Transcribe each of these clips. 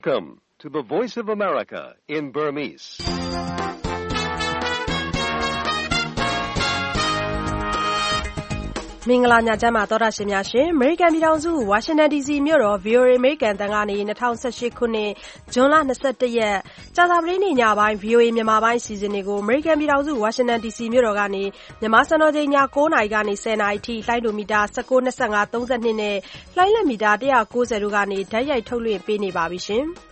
Welcome to the Voice of America in Burmese. ။မင်္ဂလာညချမ်းပါသောတာရှင်များရှင်။ American ပြည်ထောင်စု Washington DC မြို့တော် VOA American တန်ကနေ2018ခုနှစ်ဇွန်လ21ရက်ကြာသပတေးနေ့ညပိုင်း VOA မြန်မာပိုင်းအစီအစဉ်တွေကို American ပြည်ထောင်စု Washington DC မြို့တော်ကနေမြန်မာစံတော်ချိန်ည9:00နာရီကနေ10:00နာရီထိလိုင်းဒိုမီတာ19, 25, 32နဲ့လိုင်းလက်မီတာ190တို့ကနေဓာတ်ရိုက်ထုတ်လွှင့်ပေးနေပါပြီရှင်။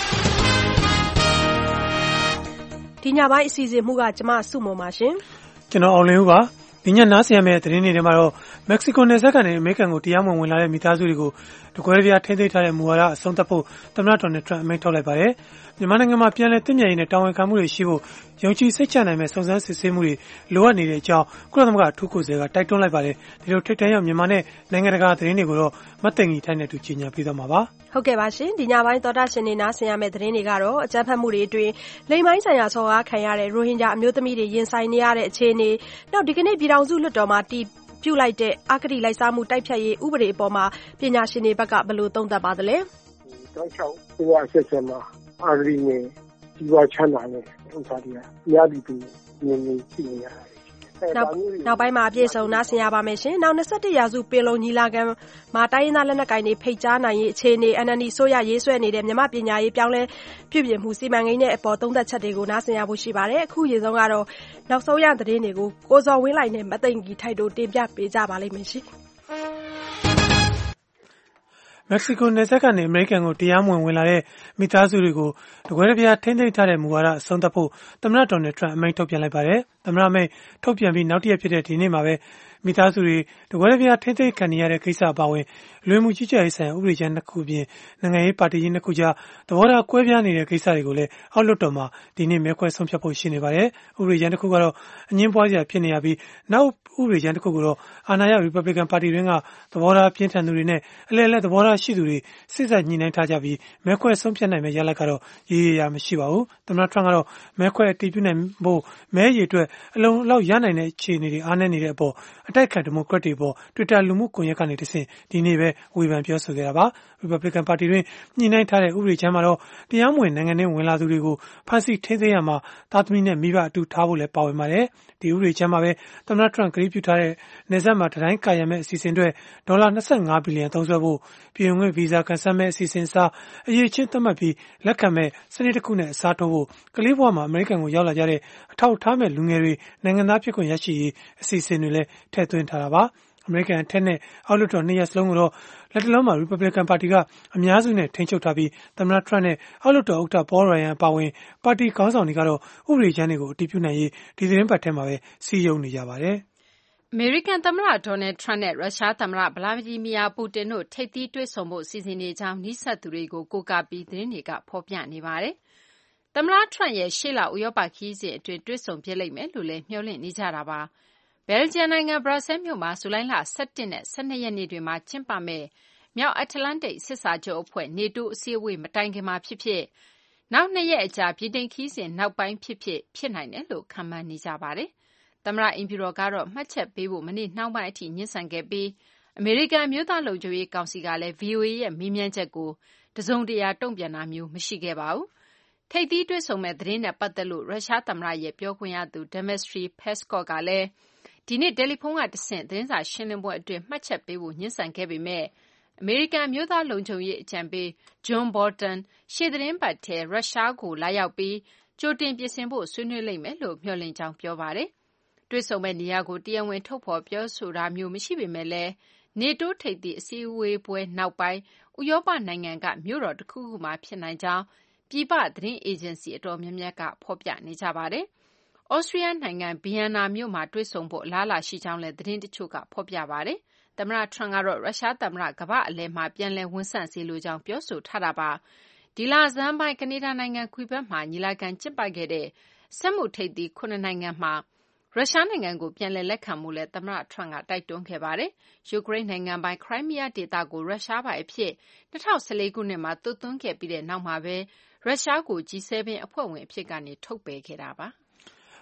ဒီညပိုင်းအစီအစဉ်မှုကကျမစုမုံပါရှင်။ကျွန်တော်အောင်လင်းဦးပါ။ဒီညနားဆင်ရမယ့်သတင်းတွေထဲမှာတော့မက္ကဆီကိုနယ်စပ်ကနေအမေရိကန်ကိုတရားမဝင်လာတဲ့မိသားစုတွေကိုတကွဲပြားထိန်းသိမ်းထားတဲ့မူဝါဒအဆုံးသတ်ဖို့သမ္မတဒေါ်နယ်ထရန့်အမိန့်ထုတ်လိုက်ပါတယ်။မြန်မာနိုင်ငံမှာပြန်လည်သင့်မြတ်ရေးနဲ့တာဝန်ခံမှုတွေရှိဖို့ယုံကြည်စိတ်ချနိုင်မဲ့စုံစမ်းစစ်ဆေးမှုတွေလိုအပ်နေတဲ့အကြောင်းကုလသမဂ္ဂအထူးကိုယ်စားလှယ်ကတိုက်တွန်းလိုက်ပါတယ်။ဒီလိုထိပ်တန်းရောက်မြန်မာနဲ့နိုင်ငံတကာသတင်းတွေကိုတော့မတ်သိင်္ဂီထိုင်းနဲ့တူကြီးညာပေးသွားမှာပါ။ဟုတ်ကဲ့ပါရှင်။ဒီညပိုင်းသောတာရှင်တွေနားဆင်ရမယ့်သတင်းတွေကတော့အကြမ်းဖက်မှုတွေအတွင်းလိမ်ပိုင်းဆိုင်ရာဆော်ကားခံရတဲ့ရိုဟင်ဂျာအမျိုးသမီးတွေရင်ဆိုင်နေရတဲ့အခြေအနေနောက်ဒီကနေ့ပြည်ထောင်စုလွှတ်တော်မှာပြုလိုက်တဲ့အဂတိလိုက်စားမှုတိုက်ဖျက်ရေးဥပဒေအပေါ်မှာပညာရှင်တွေဘက်ကဘယ်လိုသုံးသပ်ပါသလဲ။တောက်ချောက်ဘဝဆက်ဆက်မှာအာဂတိနဲ့ဒီဝါချမ်းသာနဲ့ဥစ္စာတွေကများပြီးမြင်နေရှိနေရတယ်နောက်ပိုင်းမှာအပြည့်စုံနားဆင်ရပါမယ်ရှင်။နောက်21ရာစုပင်လုံညီလာခံမှာတိုင်းရင်းသားလက်နက်ကိုင်တွေဖိတ်ကြားနိုင်ရေးအခြေအနေ NLD ဆိုရရေးဆွဲနေတဲ့မြန်မာပညာရေးပြောင်းလဲပြုပြင်မှုစီမံကိန်းနဲ့အပေါ်သုံးသက်ချက်တွေကိုနားဆင်ရဖို့ရှိပါတယ်။အခုရေဆုံးကတော့နောက်ဆုံးရသတင်းတွေကိုကိုဇော်ဝင်းလိုက်နဲ့မသိင်္ဂီထိုက်တို့တင်ပြပေးကြပါလိမ့်မယ်ရှင်။မက္ကဆီကိုနယ်စပ်ကနေအမေရိကန်ကိုတရားမဝင်ဝင်လာတဲ့မိသားစုတွေကိုတကွဲပြားထိန်းသိမ်းထားတဲ့မူဝါဒအဆုံးသတ်ဖို့သမ္မတဒေါ်နယ်ထရန့်အမိန့်ထုတ်ပြန်လိုက်ပါတယ်။သမ္မတအမိန့်ထုတ်ပြန်ပြီးနောက်တစ်ရက်ဖြစ်တဲ့ဒီနေ့မှာပဲမိသားစုတွေတကွဲပြားထိန်းသိမ်းခံနေရတဲ့ကိစ္စအပါအဝင်လူမှုကြီးကြပ်ရေးဆိုင်ရာဥပဒေကြမ်းတစ်ခုပြင်နိုင်ငံရေးပါတီကြီးနှစ်ခုကြားသဘောထားကွဲပြားနေတဲ့ကိစ္စတွေကိုလည်းအောက်လွှတ်တော်မှာဒီနေ့မဲခွဲဆုံးဖြတ်ဖို့ရှိနေပါတယ်။ဥပဒေကြမ်းတစ်ခုကတော့အငြင်းပွားစရာဖြစ်နေရပြီးနောက်ဥပဒေကြမ်းတစ်ခုကတော့အာဏာရ Republican ပါတီတွင်းကသဘောထားပြင်းထန်သူတွေနဲ့အလဲအလဲသဘောထားရှိသူတွေစစ်ဆက်ညှိနှိုင်းထားကြပြီးမဲခွဲဆုံးဖြတ်နိုင်မယ့်ရလဒ်ကတော့ရေးရမရှိပါဘူး။သမ္မတထရန့်ကတော့မဲခွဲအတည်ပြုနိုင်ဖို့မဲရည်အတွက်အလုံးလောက်ရနိုင်တဲ့အခြေအနေတွေအားနည်းနေတဲ့အပေါ်အတိုက်ခံဒီမိုကရက်တွေပေါ် Twitter လူမှုကွန်ရက်ကနေတဆင့်ဒီနေ့ပဲဝေဖန်ပြောဆိုခဲ့တာပါ။ Republican ပါတီတွင်ညှိနှိုင်းထားတဲ့ဥပဒေချမ်းမှာတော့တရားမဝင်နိုင်ငံထဲဝင်လာသူတွေကိုဖမ်းဆီးထိန်းသိမ်းရမှာသားသမီးနဲ့မိဘအတူထားဖို့လည်းပါဝင်ပါတယ်။ဒီဥပဒေချမ်းမှာပဲသမ္မတထရန့်ကတိပြုထားတဲ့နယ်စပ်မှာတံတိုင်းကာရံမဲ့အစီအစဉ်အတွက်ဒေါ်လာ25ဘီလီယံသုံးစွဲဖို့ပြည်ဝင်ခွင့်ဗီဇာကန်ဆယ်မဲ့အစီအစဉ်စားအရေးချင်းသတ်မှတ်ပြီးလက်ခံမဲ့စနစ်တစ်ခုနဲ့အစားထိုးဖို့ကလေးဘဝမှာအမေရိကန်ကိုရောက်လာကြတဲ့အထောက်အထားမဲ့လူငယ်တွေနိုင်ငံသားဖြစ်ခွင့်ရရှိရေးအစီအစဉ်တွေလည်းထည့်သွင်းထားတာပါ။အမေရိကန်အထက်နဲ့အောက်လွှတ်တော်နှစ်ရပ်စလုံးကိုတော့လက်တလုံးမှာ Republican ပါတီကအများစုနဲ့ထိန်းချုပ်ထားပြီးသမ္မတထရန့်နဲ့အောက်လွှတ်တော်ဥက္ကဋ္ဌ Paul Ryan အပါအဝင်ပါတီခေါင်းဆောင်တွေကတော့ဥပဒေကြမ်းတွေကိုအတည်ပြုနိုင်ရေးဒီသတင်းပတ်ထဲမှာပဲစည်းရုံးနေကြပါတယ်။အမေရိကန်သမ္မတဒေါ်နယ်ထရန့်နဲ့ရုရှားသမ္မတဗလာဒီမီယာပူတင်တို့ထိပ်သီးတွေ့ဆုံဖို့စီစဉ်နေကြောင်းနီးစပ်သူတွေကိုကိုးကားပြီးသတင်းတွေကဖော်ပြနေပါတယ်။သမ္မတထရန့်ရဲ့ရှေ့လဥရောပခရီးစဉ်အတွင်းတွေ့ဆုံဖြစ်လိမ့်မယ်လို့လည်းမျှော်လင့်နေကြတာပါ။ဘယ်လ်ဂျီယံနိုင်ငံဘရပ်ဆဲလ်မြို့မှာဇူလိုင်လ17နဲ့12ရက်နေ့တွေမှာကျင်းပမယ့်မြောက်အတ္တလန္တိတ်စစ်စာချုပ်အဖွဲ့ NATO အစည်းအဝေးမတိုင်ခင်မှာဖြစ်ဖြစ်နောက်2ရက်အကြာဗြိတိန်ခရီးစဉ်နောက်ပိုင်းဖြစ်နိုင်တယ်လို့ခန့်မှန်းနေကြပါတယ်။သမ္မတအိမ်ဖြူတော်ကတော့မှတ်ချက်ပေးဖို့မနေ့နှောင်းပိုင်းအထိငြင်းဆန်ခဲ့ပြီးအမေရိကန်အမျိုးသားလုံခြုံရေးကောင်စီကလည်း VOA ရဲ့မေးမြန်းချက်ကိုတစုံတရာတုံ့ပြန်တာမျိုးမရှိခဲ့ပါဘူး။ထိပ်သီးတွေ့ဆုံမဲ့သတင်းနဲ့ပတ်သက်လို့ရုရှားသမ္မတရဲ့ပြောခွင့်ရသူ Dmitry Peskov ကလည်းဒီနေ့တယ်လီဖုန်းကတဆင့်သတင်းစာရှင်းလင်းပွဲအတွင်းမှတ်ချက်ပေးဖို့ငြင်းဆန်ခဲ့ပေမဲ့အမေရိကန်အမျိုးသားလုံခြုံရေးအကြံပေး John Bolton ရှေ့သီတင်းပတ်ထဲရုရှားကိုလာရောက်ပြီးကြိုတင်ပြင်ဆင်ဖို့ဆွေးနွေးလိမ့်မယ်လို့မျှော်လင့်ကြောင်းပြောပါတယ်။တွေ့ဆုံမဲ့နေရာကိုတရားဝင်ထုတ်ဖော်ပြောဆိုတာမျိုးမရှိပေမဲ့လည်း NATO ထိပ်သီးအစည်းအဝေးပွဲနောက်ပိုင်းဥရောပနိုင်ငံကမြို့တော်တစ်ခုခုမှာဖြစ်နိုင်ကြောင်းပြည်ပသတင်းအေဂျင်စီအတော်များများကဖော်ပြနေကြပါတယ်။ဩစတြီးယားနိုင်ငံဗီယန်နာမြို့မှာတွေ့ဆုံဖို့အလားအလာရှိကြောင်းလည်းသတင်းတချို့ကဖော်ပြပါတယ်။သမ္မတထရန့်ကတော့ရုရှားသမ္မတကမ္ဘာ့အလယ်မှာပြန်လည်ဝန်ဆန့်စေလိုကြောင်းပြောဆိုထားတာပါ။ဒီလဆန်းပိုင်းကနေဒါနိုင်ငံခွေဘက်မှာညီလာခံကျင်းပခဲ့တဲ့စက်မှုထိပ်သီး9နိုင်ငံမှာရုရှားနိုင်ငံကိုပြန်လည်လက်ခံမှုလည်းသမ္မတထရန့်ကတိုက်တွန်းခဲ့ပါတယ်။ယူကရိန်းနိုင်ငံပိုင်ခရိုင်းမီးယားဒေသကိုရုရှားပိုင်အဖြစ်2014ခုနှစ်မှာသွတ်သွင်းခဲ့ပြီးတဲ့နောက်မှာပဲရုရှားကို G7 အဖွဲ့ဝင်အဖြစ်ကနေထုတ်ပယ်ခဲ့တာပါ။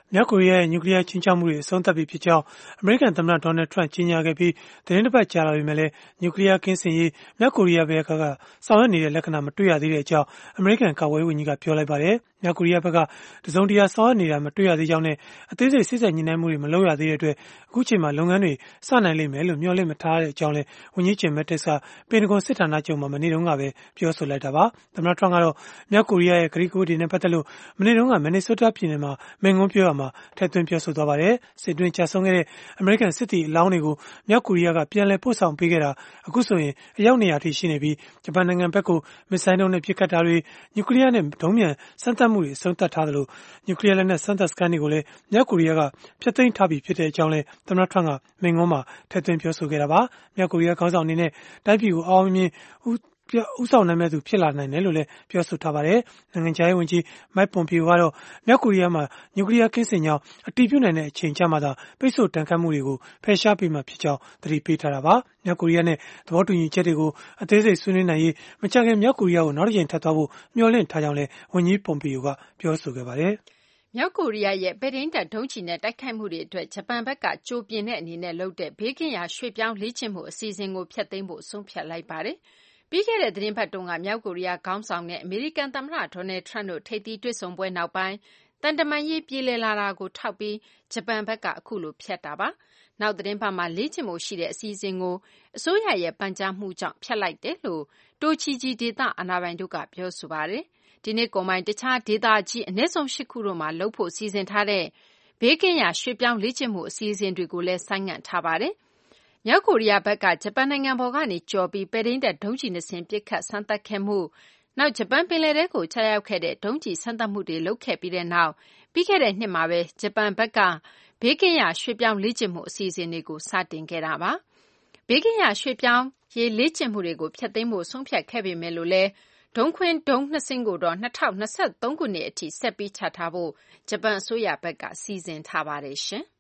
မြောက်ကိုရီးယားရဲ့နျူကလီးယားခြိမ်းခြောက်မှုတွေအဆုံးသတ်ပြီဖြစ်ကြောင်းအမေရိကန်သမ္မတဒေါ်နယ်ထရန့်ကြေညာခဲ့ပြီးသတင်းတစ်ပတ်ကြာလာပြီမဲ့လည်းနျူကလီးယားကင်းစင်ရေးမြောက်ကိုရီးယားဘက်ကဆောင်ရွက်နေတဲ့လက္ခဏာမတွေ့ရသေးတဲ့အကြောင်းအမေရိကန်ကာကွယ်ရေးဝန်ကြီးကပြောလိုက်ပါတယ်။မြောက်ကိုရီးယားဘက်ကတစုံတရာဆောင်ရွက်နေတာမတွေ့ရသေးကြောင်းနဲ့အသေးစိတ်စစ်ဆေးညှိနှိုင်းမှုတွေမလုပ်ရသေးတဲ့အတွက်အခုချိန်မှာလုပ်ငန်းတွေစနိုင်လိမ့်မယ်လို့မျှော်လင့်မထားတဲ့အကြောင်းလည်းဝန်ကြီးဂျင်မက်တစ်ကပင်တဂွန်စစ်ဌာနချုပ်မှာမနေ့တုန်းကပဲပြောဆိုလိုက်တာပါ။သမ္မတထရန့်ကတော့မြောက်ကိုရီးယားရဲ့ကတိကဝတ်တွေနဲ့ပတ်သက်လို့မနေ့တုန်းကမင်နီဆိုးတားပြည်နယ်မှာမိန့်ခွန်းပြောရမှာထည့်သွင်းပြောဆိုသွားပါတယ်။စစ်တွင်းကြာဆုံးခဲ့တဲ့အမေရိကန်စစ်သည်အလောင်းတွေကိုမြောက်ကိုရီးယားကပြန်လည်ပို့ဆောင်ပေးခဲ့တာအခုဆိုရင်အယောက်200ထိရှိနေပြီးဂျပန်နိုင်ငံဘက်ကိုမစ်ဇိုင်းဒုံးနဲ့ပစ်ခတ်တာတွေနျူကလီးယားနဲ့ဒုံးမြန်စမ်းသပ်မှုတွေအဆုံးသတ်ထားသလိုနျူကလီးယားလက်နက်စမ်းသပ်စခန်းတွေကိုလည်းမြောက်ကိုရီးယားကဖျက်သိမ်းထားပြီးဖြစ်တဲ့အကြောင်းလည်းသမ္မတထရန့်ကမိန့်ခွန်းမှာထည့်သွင်းပြောဆိုခဲ့တာပါ။မြောက်ကိုရီးယားခေါင်းဆောင်အနေနဲ့တိုင်းပြည်ကိုအောင်မြင်ဦးဆောင်နိုင်မဲ့သူဖြစ်လာနိုင်တယ်လို့လည်းပြောဆိုထားပါတယ်။နိုင်ငံခြားရေးဝန်ကြီးမိုက်ပွန်ပီယိုကတော့မြောက်ကိုရီးယားမှာနျူကလီးယားကင်းစင်ကြောင်းအတည်ပြုနိုင်တဲ့အချိန်ကျမှသာပိတ်ဆို့တန်ခတ်မှုတွေကိုဖယ်ရှားပေးမှာဖြစ်ကြောင်းသတိပေးထားတာပါ။မြောက်ကိုရီးယားနဲ့သဘောတူညီချက်တွေကိုအသေးစိတ်ဆွေးနွေးနိုင်ရေးမကြာခင်မြောက်ကိုရီးယားကိုနောက်တစ်ချိန်ထပ်သွားဖို့မျှော်လင့်ထားကြောင်းလည်းဝန်ကြီးပွန်ပီယိုကပြောဆိုခဲ့ပါတယ်။မြောက်ကိုရီးယားရဲ့ပဲ့ထိန်းတပ်ဒုံးကျည်နဲ့တိုက်ခိုက်မှုတွေအတွက်ဂျပန်ဘက်ကကြိုပြင်တဲ့အနေနဲ့လုပ်တဲ့ဘေးကင်းရာရွှေ့ပြောင်းလေ့ကျင့်မှုအစီအစဉ်ကိုဖျက်သိမ်းဖို့ဆုံးဖြတ်လိုက်ပါတယ်။ပြီးခဲ့တဲ့သီတင်းပတ်တုန်းကမြောက်ကိုရီးယားခေါင်းဆောင်နဲ့အမေရိကန်သမ္မတဒေါ်နယ်ထရန့်တို့ထိပ်သီးတွေ့ဆုံပွဲနောက်ပိုင်းသံတမန်ရေးပြေလည်လာတာကိုထောက်ပြီးဂျပန်ဘက်ကအခုလိုဖျက်တာပါ။နောက်သီတင်းပတ်မှာလေ့ကျင့်ဖို့ရှိတဲ့အစီအစဉ်ကိုအစိုးရရဲ့ပန်ကြားမှုကြောင့်ဖျက်လိုက်တယ်လို့တိုချီဂျီဒေသအာဏာပိုင်တို့ကပြောဆိုပါတယ်။ဒီနေ့ကုန်ပိုင်းတခြားဒေသကြီးအနည်းဆုံး8ခုတို့မှာလုပ်ဖို့စီစဉ်ထားတဲ့ဘေးကင်းရာရွှေ့ပြောင်းလေ့ကျင့်မှုအစီအစဉ်တွေကိုလည်းဆိုင်းငံ့ထားပါတယ်။မြောက်ကိုရီးယားဘက်ကဂျပန်နိုင်ငံပေါ်ကနေကျော်ပြီးပဲ့ထိန်းတပ်ဒုံးကျည်2စင်းပစ်ခတ်စမ်းသပ်ခဲ့မှုနောက်ဂျပန်ပင်လယ်ထဲကိုချရောက်ခဲ့တဲ့ဒုံးကျည်စမ်းသပ်မှုတွေလုပ်ခဲ့ပြီးတဲ့နောက်ပြီးခဲ့တဲ့နှစ်မှာပဲဂျပန်ဘက်ကဘေးကင်းရာရွှေ့ပြောင်းလေ့ကျင့်မှုအစီအစဉ်တွေကိုစတင်ခဲ့တာပါ။ဘေးကင်းရာရွှေ့ပြောင်းရေးလေ့ကျင့်မှုတွေကိုဖျက်သိမ်းဖို့ဆုံးဖြတ်ခဲ့ပေမဲ့လို့လည်းဒုံးခွင်းဒုံး2စင်းကိုတော့2023ခုနှစ်အထိဆက်ပြီးချထားဖို့ဂျပန်အစိုးရဘက်ကစီစဉ်ထားပါတယ်ရှင်။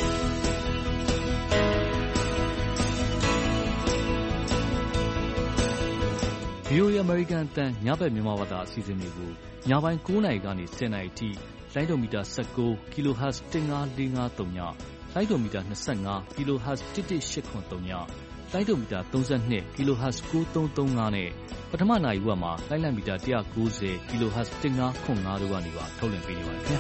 VOA American အသံညဘက်မြန်မာဘာသာအစီအစဉ်တွေကိုညပိုင်း9:00 နာရီကနေ10:00 နာရီထိလိုင်းဒိုမီတာ19 kHz 15453ညလိုင်းဒိုမီတာ25 kHz 11883ညလိုင်းဒိုမီတာ32 kHz 9335နဲ့ပထမနာရီဝက်မှာလိုင်းလံမီတာ190 kHz 1505တို့ကနေပါထုတ်လွှင့်ပေးနေပါတယ်ခင်ဗျာ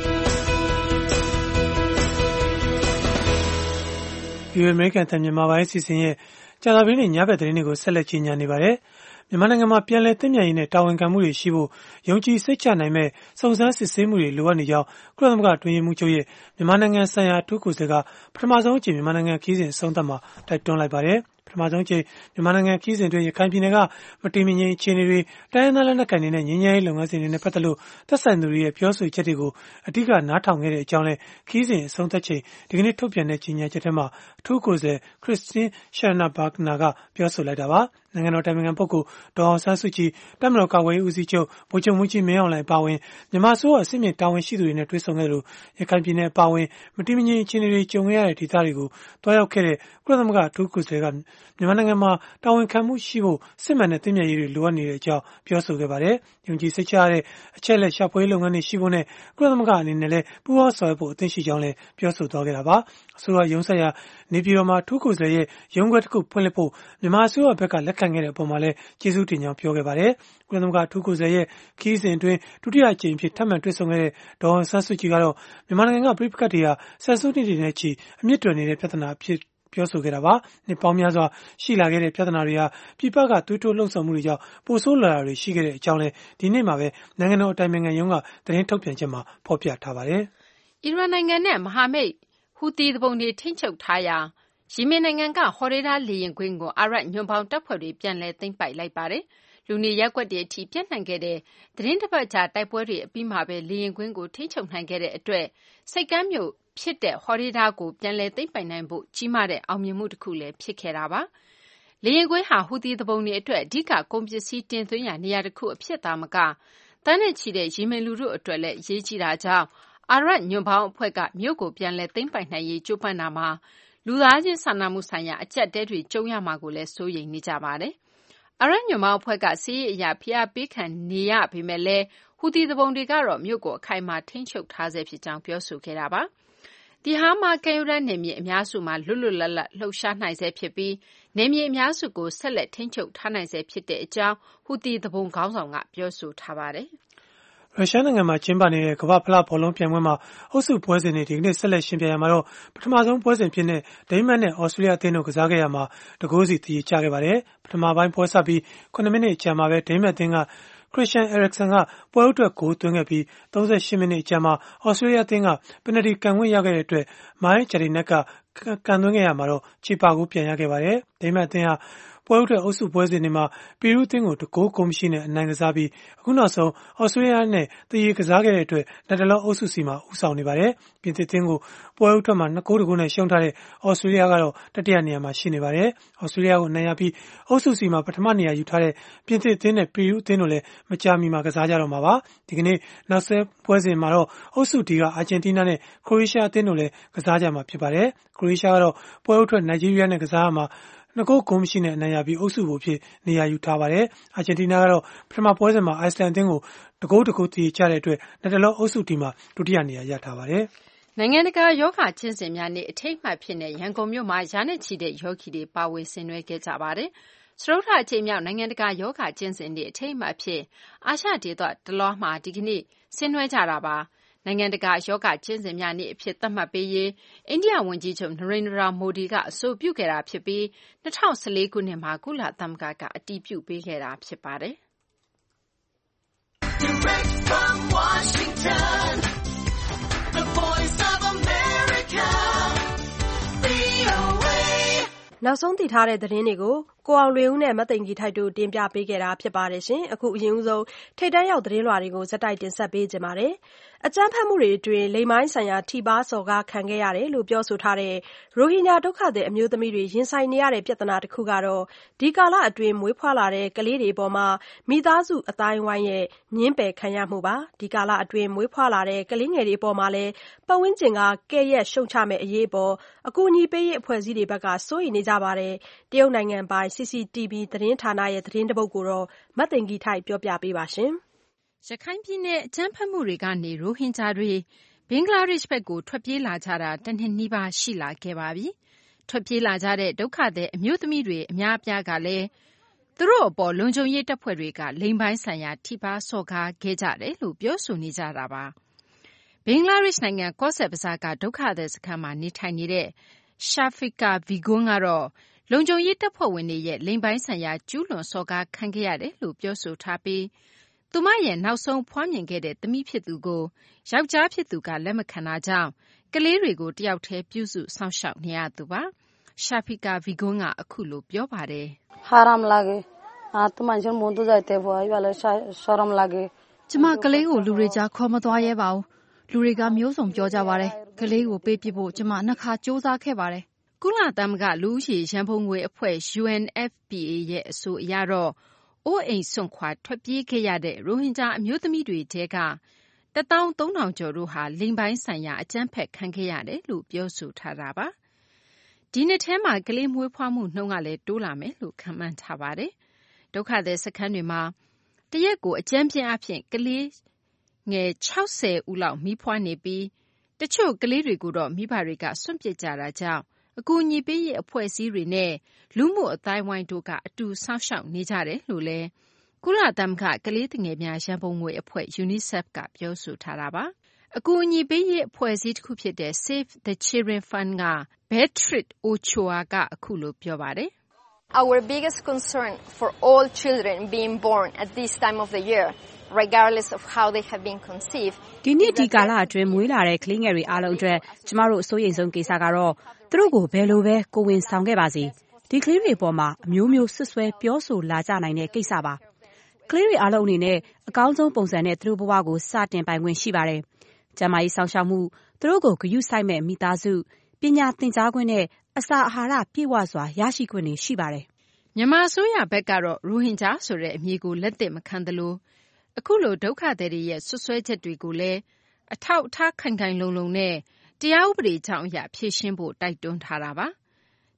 ။ VOA American အသံမြန်မာပိုင်းအစီအစဉ်ရဲ့ကြာသပတေးနေ့ညဘက်သတင်းတွေကိုဆက်လက်ကြီးညာနေပါတယ်။မြန်မာနိုင်ငံမှာပြန်လည်သင့်မြတ်ရေးနဲ့တာဝန်ခံမှုတွေရှိဖို့ယုံကြည်စိတ်ချနိုင်မဲ့စုံစမ်းစစ်ဆေးမှုတွေလိုအပ်နေကြောင်းကုလသမဂ္ဂအတွင်းရေးမှူးချုပ်ရဲ့မြန်မာနိုင်ငံဆိုင်ရာအထူးကိုယ်စားလှယ်ကပထမဆုံးအကြိမ်မြန်မာနိုင်ငံခရီးစဉ်အဆုံးသတ်မှာတိုက်တွန်းလိုက်ပါတယ်။ပထမဆုံးအကြိမ်မြန်မာနိုင်ငံခရီးစဉ်တွင်ရခိုင်ပြည်နယ်ကမတည်မငြိမ်အခြေအနေတွေတိုင်းရင်းသားလက်နက်ကိုင်တွေနဲ့ငြိမ်းချမ်းရေးလုပ်ငန်းစဉ်တွေနဲ့ပတ်သက်လို့သက်ဆိုင်သူတွေရဲ့ပြောဆိုချက်တွေကိုအဓိကနားထောင်ခဲ့တဲ့အကြောင်းလည်းခရီးစဉ်အဆုံးသတ်ချိန်ဒီကနေ့ထုတ်ပြန်တဲ့ကြေညာချက်ထဲမှာအထူးကိုယ်စားလှယ်ခရစ်စတင်းရှာနာဘာဂနာကပြောဆိုလိုက်တာပါ။နိုင်ငံတော်တိုင်ပင်ခံပုဂ္ဂိုလ်ဒေါ်အောင်ဆန်းစုကြည်တပ်မတော်ကာကွယ်ရေးဦးစီးချုပ်ဗိုလ်ချုပ်မှူးကြီးမင်းအောင်လှိုင်ပါဝင်မြန်မာအစိုးရအဆင့်မြင့်တာဝန်ရှိသူတွေနဲ့တွေ့ဆုံခဲ့လို့ရခိုင်ပြည်နယ်ပါဝင်မတည်မငြိမ်အခြေအနေတွေကြုံရတဲ့ဒေသတွေကိုတွားရောက်ခဲ့တဲ့ကုလသမဂ္ဂအထူးကိုယ်စားလှယ်ကမြန်မာနိုင်ငံမှာတာဝန်ခံမှုရှိဖို့စစ်မှန်တဲ့သင့်မြတ်ရေးတွေလိုအပ်နေတဲ့အကြောင်းပြောဆိုခဲ့ပါတယ်။ယုံကြည်စိတ်ချရတဲ့အချက်လက်ရှာဖွေလုပ်ငန်းတွေရှိဖို့နဲ့ကုလသမဂ္ဂအနေနဲ့လည်းပူးပေါင်းဆောင်ရွက်ဖို့အသင့်ရှိကြောင်းလည်းပြောဆိုသွားခဲ့တာပါ။အစိုးရရုံးဆက်ရာနေပြည်တော်မှာအထူးကိုယ်စားလှယ်ရဲ့ရုံးခွဲတစ်ခုဖွင့်လှစ်ဖို့မြန်မာအစိုးရဘက်ကလက်ခံခဲ့တဲ့အပေါ်မှာလည်းကျေးဇူးတင်ကြောင်းပြောခဲ့ပါတယ်။ကုလသမဂ္ဂအထူးကိုယ်စားလှယ်ရဲ့ခရီးစဉ်အတွင်းဒုတိယအကြိမ်ဖြစ်ထပ်မံတွေ့ဆုံခဲ့တဲ့ဒေါ်အောင်ဆန်းစုကြည်ကတော့မြန်မာနိုင်ငံကပြည်ပခတ်တွေဟာဆယ်စုနှစ်တွေနဲ့ချီအမြင့်တွယ်နေတဲ့ပြဿနာအဖြစ်ပြောဆိုခဲ့တာပါ။နှစ်ပေါင်းများစွာရှိလာခဲ့တဲ့ပြဿနာတွေဟာပြည်ပကသွေးထိုးလှုံ့ဆော်မှုတွေကြောင့်ပိုဆိုးလာတာတွေရှိခဲ့တဲ့အကြောင်းလည်းဒီနေ့မှာပဲနိုင်ငံတော်အတိုင်ပင်ခံရုံးကသတင်းထုတ်ပြန်ချက်မှာဖော်ပြထားပါတယ်။အီရန်နိုင်ငံနဲ့မဟာမိတ်ဟူသီသူပုန်တွေထိန်းချုပ်ထားရာယီမင်နိုင်ငံကဟော်ဒေးဒါလေယာဉ်ကွင်းကိုအာရပ်ညွန့်ပေါင်းတပ်ဖွဲ့တွေပြန်လည်သိမ်းပိုက်လိုက်ပါတယ်။လူနေရပ်ကွက်တွေအထိပြန့်နှံ့ခဲ့တဲ့သတင်းတစ်ပတ်ကြာတိုက်ပွဲတွေအပြီးမှာပဲလေယာဉ်ကွင်းကိုထိန်းချုပ်နိုင်ခဲ့တဲ့အတွက်စိတ်ကမ်းမြို့ဖြစ်တဲ့ဟော်ဒေးဒါကိုပြန်လည်သိမ်းပိုက်နိုင်ဖို့ကြီးမားတဲ့အောင်မြင်မှုတစ်ခုလည်းဖြစ်ခဲ့တာပါ။လေယာဉ်ကွင်းဟာဟူသီသူပုန်တွေအတွက်အဓိကကုန်ပစ္စည်းတင်သွင်းရာနေရာတစ်ခုအဖြစ်သာမကတန်းနဲ့ချီတဲ့ယီမင်လူထုအတွက်လည်းအရေးကြီးတာကြောင့်အာရပ်ညွန့်ပေါင်းအဖွဲ့ကမြို့ကိုပြန်လည်သိမ်းပိုက်နိုင်ရေးကြိုးပမ်းတာမှာလူသားချင်းစာနာမှုဆိုင်ရာအကျပ်တဲတွေကြုံရမှာကိုလည်းစိုးရိမ်နေကြပါတယ်။အာရတ်ညွန့်ပေါင်းအဖွဲ့ကစစ်ရေးအရဖိအားပေးခံနေရပေမဲ့လည်းဟူသီသူပုန်တွေကတော့မြို့ကိုအခိုင်အမာထိန်းချုပ်ထားဆဲဖြစ်ကြောင်းပြောဆိုခဲ့တာပါ။ဒီဟာမှာကမ်းရိုးတန်းနယ်မြေအများစုမှာလွတ်လွတ်လပ်လပ်လှုပ်ရှားနိုင်ဆဲဖြစ်ပြီးနယ်မြေအများစုကိုဆက်လက်ထိန်းချုပ်ထားနိုင်ဆဲဖြစ်တဲ့အကြောင်းဟူသီသူပုန်ခေါင်းဆောင်ကပြောဆိုထားပါတယ်။ရုရှားနိုင်ငံမှာကျင်းပနေတဲ့ကမ္ဘာ့ဖလားဘောလုံးပြိုင်ပွဲမှာအုပ်စုပွဲစဉ်တွေဒီကနေ့ဆက်လက်ရှင်ပြိုင်ရမှာတော့ပထမဆုံးပွဲစဉ်ဖြစ်တဲ့ဒိန်းမတ်နဲ့ဩစတြေးလျအသင်းတို့ကစားခဲ့ရမှာတကိုးစီသရေကျခဲ့ပါတယ်။ပထမပိုင်းပွဲဆက်ပြီး9မိနစ်အကြာမှာပဲဒိန်းမတ်အသင်းကChristian Eriksen ကပွဲဥထွက်ဂိုးသွင်းခဲ့ပြီး38မိနစ်အကြာမှာဩစတြေးလျအသင်းကပယ်နယ်တီကန်ခွင့်ရခဲ့တဲ့အတွက်မိုင်းဂျာဒီနက်ကကန်သွင်းခဲ့ရမှာတော့ချီပါကိုပြန်ရခဲ့ပါတယ်။ဒိန်းမတ်အသင်းဟာပွဲဥထွက်အုပ်စုပွဲစဉ်တွေမှာပီရူးအသင်းကိုတကိုးမရှိနဲ့အနိုင်ကစားပြီးအခုနောက်ဆုံးဩစတြေးလျနဲ့တရေကစားခဲ့တဲ့အတွက်လက်တလုံးအုပ်စုစီမှာဦးဆောင်နေပါတယ်။ပြင်သစ်အသင်းကိုပွဲဥထွက်မှာ2 ဂိုးနဲ့ရှုံးထားတဲ့ဩစတြေးလျကတော့တတိယနေရာမှာရှိနေပါတယ်။ဩစတြေးလျကိုအနိုင်ရပြီးအုပ်စုစီမှာပထမနေရာယူထားတဲ့ပြင်သစ်အသင်းနဲ့ပီရူးအသင်းတို့လည်းမကြာမီမှာကစားကြတော့မှာပါ။ဒီကနေ့နောက်ဆက်ပွဲစဉ်မှာတော့အုပ်စု D ကအာဂျင်တီးနားနဲ့ခရိုအေးရှားအသင်းတို့လည်းကစားကြမှာဖြစ်ပါတယ်။ခရိုအေးရှားကတော့ပွဲဥထွက်နိုင်ဂျီးရီးယားနဲ့ကစားရမှာ2 ဂိုးမရှိနဲ့အနိုင်ရပြီးအုပ်စုကိုဖြစ်နေရာယူထားပါတယ်။အာဂျင်တီးနားကတော့ပထမပွဲစဉ်မှာအိုက်စလန်အသင်းကိုတကိုးတည်ချတဲ့အတွက်လက်တလုံးအုပ်စုဒီမှာဒုတိယနေရာရထားပါတယ်။နိုင်ငံတကာယောဂကျင့်စဉ်များနေ့အထိမ်းအမှတ်ဖြစ်တဲ့ရန်ကုန်မြို့မှာရာနဲ့ချီတဲ့ယောဂီတွေပါဝင်ဆင်နွှဲခဲ့ကြပါတယ်။စတုတ္ထအကြိမ်မြောက်နိုင်ငံတကာယောဂကျင့်စဉ်နေ့အထိမ်းအမှတ်ဖြစ်အာရှဒေသတလွှားမှာဒီကနေ့ဆင်နွှဲကြတာပါ။နိုင်ငံတကာယောဂကျင့်စဉ်များနေ့အဖြစ်သတ်မှတ်ပေးရေးအိန္ဒိယဝန်ကြီးချုပ်နရိန္ဒရာမိုဒီကအဆိုပြုခဲ့တာဖြစ်ပြီး2014ခုနှစ်မှာကုလသမဂ္ဂကအတည်ပြုပေးခဲ့တာဖြစ်ပါတယ်။ Direct from Washington, the voice of America, VOA နောက်ဆုံးသိထားတဲ့သတင်းတွေကိုကိုအောင်လွေဦးနဲ့မသိင်္ဂီထိုက်တို့တင်ပြပေးခဲ့တာဖြစ်ပါတယ်ရှင်။အခုအရင်ဆုံးထိပ်တန်းရောက်သတင်းလွှာတွေကိုဇက်တိုက်တင်ဆက်ပေးကြပါမယ်။အကြမ်းဖက်မှုတွေအတွင်းလိင်ပိုင်းဆိုင်ရာထိပါးစော်ကားခံခဲ့ရတယ်လို့ပြောဆိုထားတဲ့ရိုဟင်ဂျာဒုက္ခသည်အမျိုးသမီးတွေရင်ဆိုင်နေရတဲ့ပြဿနာတစ်ခုကတော့ဒီကာလအတွင်းမွေးဖွားလာတဲ့ကလေးတွေအပေါ်မှာမိသားစုအတိုင်းအဝိုင်းရဲ့ညှင်းပယ်ခံရမှုပါ။ဒီကာလအတွင်းမွေးဖွားလာတဲ့ကလေးငယ်တွေအပေါ်မှာလည်းပတ်ဝန်းကျင်ကကဲ့ရဲ့ရှုံချမဲ့အရေးအပေါ်အကူအညီပေးရေးအဖွဲ့အစည်းတွေဘက်ကစိုးရိမ်နေကြပါတယ်။တရုတ်နိုင်ငံပိုင် CCTV သတင်းဌာနရဲ့သတင်းတပုဒ်ကိုတော့မသိင်္ဂီထိုက်ပြောပြပေးပါရှင်။ရခိုင်ပြည်နယ်အကြမ်းဖက်မှုတွေကနေရိုဟင်ဂျာတွေဘင်္ဂလားဒေ့ရှ်ဘက်ကိုထွက်ပြေးလာကြတာတစ်နှစ်နီးပါးရှိလာခဲ့ပါပြီ။ထွက်ပြေးလာကြတဲ့ဒုက္ခသည်အမျိုးသမီးတွေအများအပြားကလည်းသူတို့အပေါ်လုံခြုံရေးတပ်ဖွဲ့တွေကလိင်ပိုင်းဆိုင်ရာထိပါးစော်ကားခဲ့ကြတယ်လို့ပြောဆိုနေကြတာပါ။ဘင်္ဂလားဒေ့ရှ်နိုင်ငံကော့ဆက်ဘဇားကဒုက္ခသည်စခန်းမှာနေထိုင်နေတဲ့ရှာဖီကာဗီဂွန်းကတော့လုံခြုံရေးတပ်ဖွဲ့ဝင်တွေရဲ့လိင်ပိုင်းဆိုင်ရာကျူးလွန်စော်ကားခံခဲ့ရတယ်လို့ပြောဆိုထားပြီးသူမရဲ့နောက်ဆုံးဖွားမြင်ခဲ့တဲ့သမီးဖြစ်သူကိုယောက်ျားဖြစ်သူကလက်မခံတာကြောင့်ကလေးတွေကိုတယောက်တည်းပြုစုစောင့်ရှောက်နေရသူပါ။ရှာဖီကာဗီဂွန်းကအခုလိုပြောပါတယ်။ဟာရမ်လာဂေသူမကျွန်မတို့ကြတဲ့ဘွားရလဲရှာရမ်လာဂေကျမကလေးကိုလူတွေကြားခေါ်မသွားရဲပါဘူး။လူတွေကမျိုးစုံပြောကြပါတယ်။ကလေးကိုပေးပစ်ဖို့ကျမနှစ်ခါစူးစမ်းခဲ့ပါတယ်။ကုလသမဂ္ဂလူဦးရေရန်ပုံငွေအဖွဲ့ UNFPA ရဲ့အဆိုအရတော့အိုးအိမ်စွန့်ခွာထွက်ပြေးခဲ့ရတဲ့ရိုဟင်ဂျာအမျိုးသမီးတွေထဲက13,000 ကျော်တို့ဟာလိင်ပိုင်းဆိုင်ရာအကြမ်းဖက်ခံခဲ့ရတယ်လို့ပြောဆိုထားတာပါ။ဒီနှစ်ထဲမှာကလေးမွေးဖွားမှုနှုန်းကလည်းတိုးလာမယ်လို့ခန့်မှန်းထားပါတယ်။ဒုက္ခသည်စခန်းတွေမှာတရက်ကိုအကြမ်းဖျင်းအားဖြင့်ကလေးငယ်60ဦးလောက်မီးဖွားနေပြီးတချို့ကလေးတွေကိုတော့မိဘတွေကစွန့်ပစ်ကြတာကြောင့်အကူအညီပေးရေးအဖွဲ့အစည်းတွေနဲ့လူမှုအသိုင်းအဝိုင်းတို့ကအတူစောင့်ရှောက်နေကြတယ်လို့လည်းကုလသမဂ္ဂကလေးသူငယ်များရန်ပုံငွေအဖွဲ့ UNICEF ကပြောဆိုထားတာပါ။အကူအညီပေးရေးအဖွဲ့အစည်းတစ်ခုဖြစ်တဲ့ Save the Children Fund က Beatrice Ochoa ကအခုလိုပြောပါတယ်။ Our biggest concern for all children being born at this time of the year regardless of how they have been conceived ဒီနှစ်ဒီကာလအတွင်းမွေးလာတဲ့ကလေးငယ်တွေအားလုံးအတွက်ကျမတို့အစိုးရိမ်ဆုံးကိစ္စကတော့သူတို့ကိုဘယ်လိုပဲကိုဝင်ဆောင်ခဲ့ပါစေဒီကလေးတွေပေါ်မှာအမျိုးမျိုးဆွဆွဲပြောဆိုလာကြနိုင်တဲ့ကိစ္စပါကလေးတွေအားလုံးအနေနဲ့အကောင်းဆုံးပုံစံနဲ့သူတို့ဘဝကိုစတင်ပိုင်ခွင့်ရှိပါတယ်ကျန်းမာရေးဆောင်ရှောက်မှုသူတို့ကိုဂရုစိုက်မဲ့မိသားစုပညာသင်ကြားခွင့်နဲ့အစာအာဟာရပြည့်ဝစွာရရှိခွင့်တွေရှိပါတယ်မြန်မာအစိုးရဘက်ကတော့ရိုဟင်ဂျာဆိုတဲ့အမည်ကိုလက်သင့်မခံသလိုအခုလိုဒုက္ခသည်တွေရဲ့ဆွဆွဲချက်တွေကိုလည်းအထောက်အထားခိုင်ခိုင်လုံလုံနဲ့တရားဥပဒေကြောင်းအရဖြေရှင်းဖို့တိုက်တွန်းထားတာပါ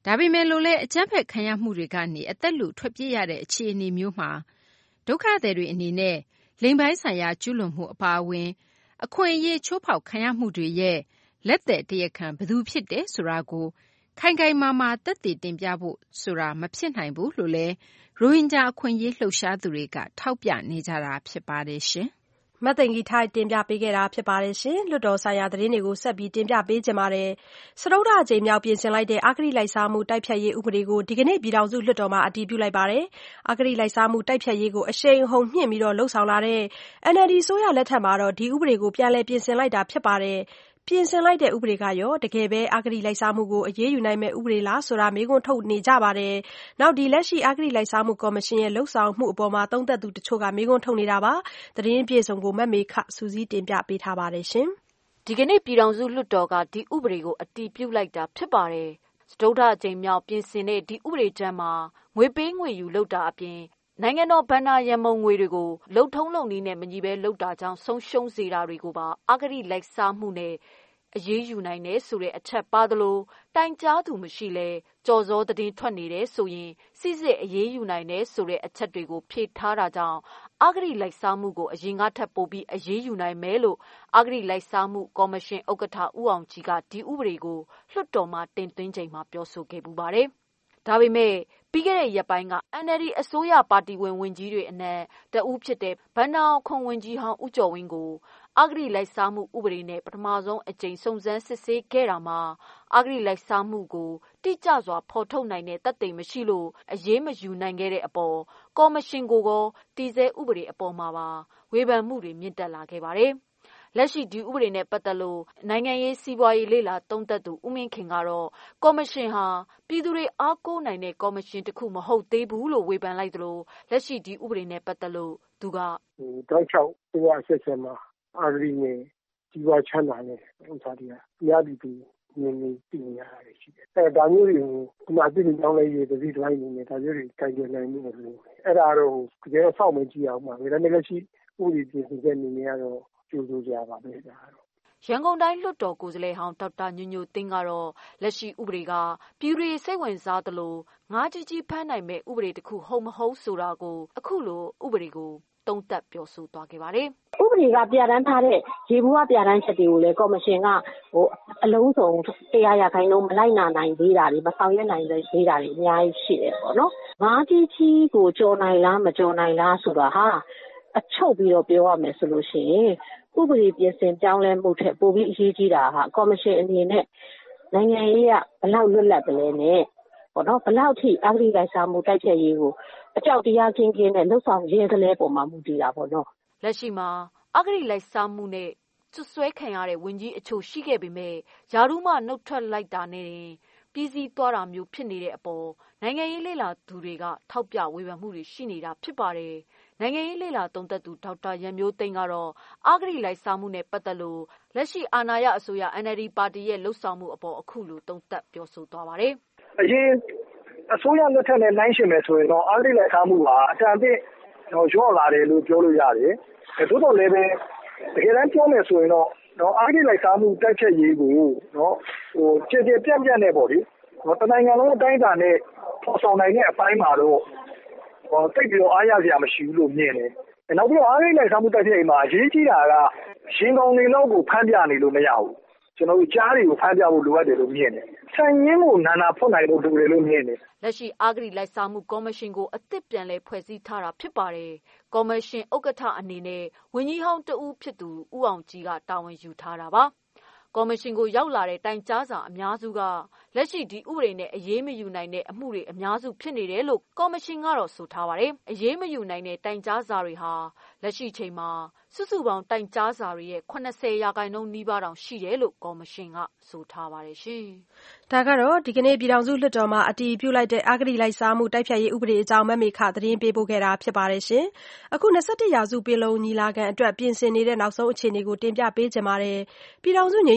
ဒါပေမဲ့လို့လည်းအကြမ်းဖက်ခံရမှုတွေကနေအသက်လုထွက်ပြေးရတဲ့အခြေအနေမျိုးမှာဒုက္ခသည်တွေအနေနဲ့လိင်ပိုင်းဆိုင်ရာကျူးလွန်မှုအပါအဝင်အခွင့်အရေးချိုးဖောက်ခံရမှုတွေရဲ့လက်သက်တရားခံဘယ်သူဖြစ်တယ်ဆိုတာကိုခိုင်ခိုင်မာမာသက်သေတင်ပြဖို့ဆိုတာမဖြစ်နိုင်ဘူးလို့လည်းရိုဟင်ဂျာအခွင့်အရေးလှုပ်ရှားသူတွေကထောက်ပြနေကြတာဖြစ်ပါတယ်ရှင်။မသိင်္ဂီထိုက်တင်ပြပေးခဲ့တာဖြစ်ပါတယ်ရှင်။လွှတ်တော်ဆိုင်ရာသတင်းတွေကိုဆက်ပြီးတင်ပြပေးကြပါမယ်။စတုတ္ထအကြိမ်မြောက်ပြင်ဆင်လိုက်တဲ့အဂတိလိုက်စားမှုတိုက်ဖျက်ရေးဥပဒေကိုဒီကနေ့ပြည်ထောင်စုလွှတ်တော်မှာအတည်ပြုလိုက်ပါတယ်။အဂတိလိုက်စားမှုတိုက်ဖျက်ရေးကိုအရှိန်အဟုန်မြှင့်ပြီးလှုပ်ဆောင်လာတဲ့ NLD အစိုးရလက်ထက်မှာဒီဥပဒေကိုပြန်လည်ပြင်ဆင်လိုက်တာဖြစ်ပါတယ်။ပြင်ဆင်လိုက်တဲ့ဥပဒေကရောတကယ်ပဲအဂတိလိုက်စားမှုကိုအရေးယူနိုင်မယ့်ဥပဒေလားဆိုတာမေးခွန်းထုတ်နေကြပါတယ်။နောက်လက်ရှိအဂတိလိုက်စားမှုကော်မရှင်ရဲ့လှုပ်ဆောင်မှုအပေါ်မှာသုံးသပ်သူတချို့ကမေးခွန်းထုတ်နေတာပါ။သတင်းပြေဆုံးကိုမမေခစုစည်းတင်ပြပေးထားပါတယ်ရှင်။ဒီကနေ့ပြည်ထောင်စုလွှတ်တော်ကဒီဥပဒေကိုအတည်ပြုလိုက်တာဖြစ်ပါတယ်။စတုတ္ထအကြိမ်မြောက်ပြင်ဆင်တဲ့ဒီဥပဒေကြမ်းမှာငွေပေးငွေယူလုပ်တာအပြင်နိုင်ငံတော်ဘဏ္ဍာရန်ပုံငွေတွေကိုလုံထုံးလုံနည်းနဲ့မညီဘဲလုပ်တာကြောင့်ဆုံးရှုံးစေတာတွေကိုပါအဂတိလိုက်စားမှုနဲ့အရေးယူနိုင်တယ်ဆိုတဲ့အချက်ပါသလိုတိုင်ကြားသူမရှိလဲကြော်စောသတင်းထွက်နေတယ်ဆိုရင်စစ်စစ်အရေးယူနိုင်တယ်ဆိုတဲ့အချက်တွေကိုဖြည့်ထားတာကြောင့်အဂတိလိုက်စားမှုကိုအရင်ကထပ်ပိုပြီးအရေးယူနိုင်မယ်လို့အဂတိလိုက်စားမှုကော်မရှင်ဥက္ကဋ္ဌဦးအောင်ကြည်ကဒီဥပဒေကိုလွှတ်တော်မှာတင်သွင်းချိန်မှာပြောဆိုခဲ့ပူပါတယ်။ဒါပေမဲ့ပြီးခဲ့တဲ့ရက်ပိုင်းက NLD အစိုးရပါတီဝင်ဝန်ကြီးတွေအနက်တဦးဖြစ်တဲ့ဘဏ္ဍာခွန်ဝန်ကြီးဟောင်းဦးကျော်ဝင်းကိုအဂတိလိုက်စားမှုဥပဒေနဲ့ပထမဆုံးအကြိမ်စုံစမ်းစစ်ဆေးခဲ့တာမှာအဂတိလိုက်စားမှုကိုတိကျစွာဖော်ထုတ်နိုင်တဲ့သက်သေမရှိလို့အရေးမယူနိုင်ခဲ့တဲ့အပေါ်ကော်မရှင်ကိုတည်ဆဲဥပဒေအပေါ်မှာပါဝေဖန်မှုတွေမြင့်တက်လာခဲ့ပါတယ်။လက်ရှိဒီဥပဒေနဲ့ပတ်သက်လို့နိုင်ငံရေးစီးပွားရေးလေ့လာသုံးသပ်သူဦးမင်းခင်ကတော့ကော်မရှင်ဟာပြည်သူတွေအားကိုးနိုင်တဲ့ကော်မရှင်တစ်ခုမဟုတ်သေးဘူးလို့ဝေဖန်လိုက်သလိုလက်ရှိဒီဥပဒေနဲ့ပတ်သက်လို့သူကတောက်ချောက်ဟိုအဆက်ဆက်မှာအဂတိနဲ့ကြီးပွားချမ်းသာတဲ့ဥစ္စာတွေကများပြီးပြီးနည်းနည်းပြင်ရတာရှိတယ်။ဒါမျိုးတွေကိုဒီမှာပြည်ကြောင်းလေးရေးတစည်းတိုင်းနေနဲ့ဒါမျိုးတွေကိုကြိုင်ကြနိုင်မှုလို့အဲ့ဒါတော့တကယ်ဆောက်မကြည့်အောင်ပါ။ဒါနဲ့လက်ရှိဥပဒေပြင်ဆင်ချက်အနေနဲ့ကတော့ကြိုးစိုးကြပါပဲဒါတော့ရန်ကုန်တိုင်းလွှတ်တော်ကိုယ်စားလှယ်ဟောင်းဒေါက်တာညိုညိုသိန်းကတော့လက်ရှိဥပဒေကပြည်သူစိတ်ဝင်စားသလိုငါးကြီးဖမ်းနိုင်မဲ့ဥပဒေတစ်ခုဟုတ်မဟုတ်ဆိုတာကိုအခုလိုဥပဒေကိုသုံးသပ်ပြောဆိုသွားခဲ့ပါတယ်။ဥပဒေကပြဋ္ဌာန်းထားတဲ့ရေဘူးကပြဋ္ဌာန်းချက်တွေကိုလည်းကော်မရှင်ကအလုံးစုံ100%မလိုက်နာနိုင်သေးတာတွေမဆောင်ရွက်နိုင်သေးတာတွေအများကြီးရှိတယ်ပေါ့နော်။ငါးကြီးကိုကြော်နိုင်လားမကြော်နိုင်လားဆိုတာဟာအချုပ်ပြီးတော့ပြောရမယ်ဆိုလို့ရှိရင်ဥပဒေပြင်ဆင်ပြောင်းလဲမှုထက်ပိုပြီးအရေးကြီးတာဟာကော်မရှင်အနေနဲ့နိုင်ငံရေးကဘလောက်လွတ်လပ်တယ်လဲနဲ့ပေါ့နော်ဘလောက်ထိအဂတိလိုက်စားမှုတိုက်ဖျက်ရေးကိုအကြောက်တရားကင်းနဲ့လှုပ်ဆောင်ရင်းကလေးပေါ်မှာမူတည်တာပေါ့နော်လက်ရှိမှာအဂတိလိုက်စားမှုနဲ့စွပ်စွဲခံရတဲ့ဝန်ကြီးအချို့ရှိခဲ့ပေမဲ့ယာရုမှနှုတ်ထွက်လိုက်တာနဲ့ပြည်စည်းသွားတာမျိုးဖြစ်နေတဲ့အပေါ်နိုင်ငံရေးလေ့လာသူတွေကထောက်ပြဝေဖန်မှုတွေရှိနေတာဖြစ်ပါတယ်နိုင်ငံရေးလေ့လာသုံးသပ်သူဒေါက်တာရန်မျိုးသိန်းကတော့အဂတိလိုက်စားမှုနဲ့ပတ်သက်လို့လက်ရှိအာဏာရအစိုးရ NLD ပါတီရဲ့လှုပ်ဆောင်မှုအပေါ်အခုလိုသုံးသပ်ပြောဆိုသွားပါတယ်အရင်အစိုးရလက်ထက်နဲ့နှိုင်းယှဉ်မယ်ဆိုရင်တော့အဂတိလိုက်စားမှုဟာအတန်အသင့်ရော့လာတယ်လို့ပြောလို့ရတယ်သို့တော်လည်းပဲတကယ်တမ်းပြောမယ်ဆိုရင်တော့အဂတိလိုက်စားမှုတိုက်ဖျက်ရေးကိုကျေကျေပြန့်ပြန့်နဲ့ပေါ့လေတနိုင်ငံလုံးအတိုင်းအတာနဲ့ပေါ်ဆောင်နိုင်တဲ့အပိုင်းမှာတော့တိတ်ပြီးတော့အားရစရာမရှိဘူးလို့မြင်တယ်။နောက်ပြီးတော့အဂတိလိုက်စားမှုတိုက်ဖျက်ရေးမှာအရေးကြီးတာကရှင်ကောင်တွေလောက်ကိုဖမ်းပြနေလို့မရဘူး။ကျွန်တော်တို့ကြားတွေကိုဖမ်းပြဖို့လိုအပ်တယ်လို့မြင်တယ်။ဆိုင်ရင်းကိုနာနာဖွင့်နိုင်လို့လိုတယ်လို့မြင်တယ်။လက်ရှိအဂတိလိုက်စားမှုကော်မရှင်ကိုအသစ်ပြန်လည်ဖွဲ့စည်းထားတာဖြစ်ပါတယ်။ကော်မရှင်ဥက္ကဋ္ဌအနေနဲ့ဝန်ကြီးဟောင်းတဦးဖြစ်သူဦးအောင်ကြည်ကတာဝန်ယူထားတာပါ။ကော်မရှင်ကိုရောက်လာတဲ့တိုင်ကြားစာအများစုကလက်ရှိဒီဥပဒေနဲ့အရေးမယူနိုင်တဲ့အမှုတွေအများစုဖြစ်နေတယ်လို့ကော်မရှင်ကတော့ဆိုထားပါတယ်။အရေးမယူနိုင်တဲ့တိုင်ကြားစာတွေဟာလက်ရှိချိန်မှာစုစုပေါင်းတိုင်ကြားစာတွေရဲ့80%နီးပါးတောင်ရှိတယ်လို့ကော်မရှင်ကဆိုထားပါတယ်ရှင်။ဒါကတော့ဒီကနေ့ပြည်ထောင်စုလွှတ်တော်မှာအတည်ပြုလိုက်တဲ့အဂတိလိုက်စားမှုတိုက်ဖျက်ရေးဥပဒေအကြောင်းမမေခသတင်းပေးပို့ခဲ့တာဖြစ်ပါတယ်ရှင်။အခု21ရာစုပင်လုံညီလာခံအတွက်ပြင်ဆင်နေတဲ့နောက်ဆုံးအခြေအနေကိုတင်ပြပေးကြပါမယ်။ပြည်ထောင်စုငြိမ်း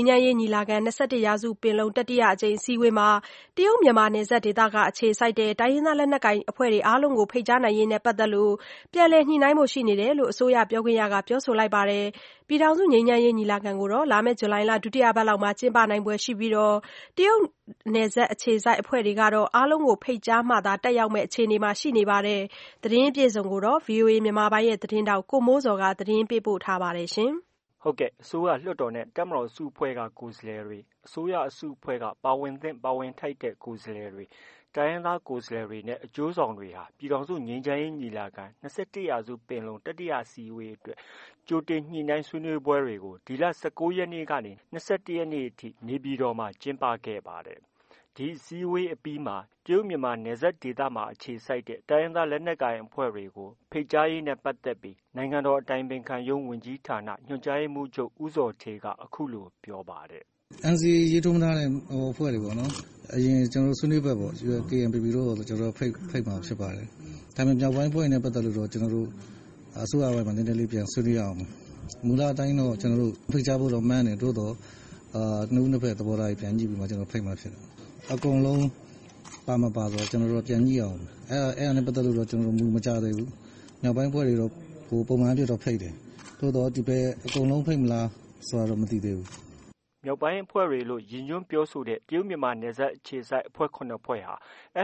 မ်းရေးညီလာခံ21ရာစုပင်လုံတတိယအကြိမ်အစည်းအဝေးမှာတရုတ်မြန်မာနယ်စပ်ဒေသကအခြေစိုက်တဲ့တိုင်းရင်းသားလက်နက်ကိုင်အဖွဲ့တွေအားလုံးကိုဖိတ်ကြားနိုင်ရေးနဲ့ပတ်သက်လို့ပြန်လည်ညှိနှိုင်းဖို့ရှိနေတယ်လို့အစိုးရပြောခွင့်ရကပြောဆိုလိုက်ပါတယ်။ပြည်ထောင်စုငြိမ်းချမ်းရေးညီလာခံကိုတော့လာမယ့်ဇူလိုင်လဒုတိယပတ်လောက်မှာကျင်းပနိုင်ပွဲရှိပြီးတရုတ်နယ်စပ်အခြေစိုက်အဖွဲ့တွေကတော့အားလုံးကိုဖိတ်ကြားမှသာတက်ရောက်မယ့်အခြေအနေမှာရှိနေပါတယ်။သတင်းအပြည့်အစုံကိုတော့ VOA မြန်မာပိုင်းရဲ့သတင်းတောက်ကိုမိုးစော်ကသတင်းပေးပို့ထားပါတယ်ရှင်။ဟုတ်ကဲ့အစိုးရလွှတ်တော်နဲ့တပ်မတော်စုအဖွဲ့ကကိုယ်စားလှယ်တွေအစိုးရအစုအဖွဲ့ကပါဝင်သင့်ပါဝင်ထိုက်တဲ့ကိုယ်စားလှယ်တွေတိုင်းရင်းသားကိုယ်စားလှယ်တွေနဲ့အကျိုးဆောင်တွေဟာပြည်ထောင်စုငြိမ်းချမ်းရေးညီလာခံ21ရာစုပင်လုံတတိယအစည်းအဝေးအတွက်ကြိုတင်ညှိနှိုင်းဆွေးနွေးပွဲတွေကိုဒီလ19ရက်နေ့ကနေ21ရက်နေ့အထိနေပြည်တော်မှာကျင်းပခဲ့ပါတယ်။ဒီအစည်းအဝေးအပြီးမှာတရုတ်မြန်မာနယ်စပ်ဒေသမှာအခြေစိုက်တဲ့တိုင်းရင်းသားလက်နက်ကိုင်အဖွဲ့တွေကိုဖိတ်ကြားရေးနဲ့ပတ်သက်ပြီးနိုင်ငံတော်အတိုင်ပင်ခံရုံးဝန်ကြီးဌာနညွှန်ကြားရေးမှူးချုပ်ဦးဇော်ဌေးကအခုလိုပြောပါတယ်။ NCA ရေးထိုးထားတဲ့အဖွဲ့တွေပေါ့နော်အရင်ကျွန်တော်ဆွေးနွေးပွဲပေါ့ KNPP တို့ကျွန်တော်ဖိတ်မှာဖြစ်ပါတယ်။ဒါပေမဲ့မြောက်ပိုင်းအဖွဲ့နဲ့ပတ်သက်လို့တော့ကျွန်တော်တို့အစိုးရဘက်မှာနည်းနည်းလေးပြန်ဆွေးနွေးရအောင်။မူလအတိုင်းတော့ကျွန်တော်တို့ဖိတ်ကြားဖို့တော့မှန်းတယ်တိုးတော့နှစ်ဖက်သဘောထားပြန်ကြည့်ပြီးမှကျွန်တော်ဖိတ်မှာဖြစ်တယ်။အကုန်လုံးပါမပါတော့ကျွန်တော်တို့ပြန်ကြည့်အောင်။အဲ့နဲ့ပတ်သက်လို့တော့ကျွန်တော်တို့မူမကြသေးဘူး။မြောက်ပိုင်းအဖွဲ့တွေတော့ပုံမှန်ပြတော့ဖိတ်တယ်။တိုးတော့ဒီဘက်အကုန်လုံးဖိတ်မလားဆိုတာတော့မသိသေးဘူး။မြောက်ပိုင်းအဖွဲ့တွေလို့ရည်ညွှန်းပြောဆိုတဲ့တရုတ်မြန်မာနယ်စပ်အခြေစိုက်အဖွဲ့9ဖွဲ့ဟာ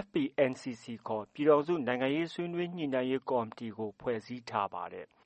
FPNCC ခေါ်ပြည်ထောင်စုနိုင်ငံရေးဆွေးနွေးညှိနှိုင်းရေးကော်မတီကိုဖွဲ့စည်းထားပါတယ်။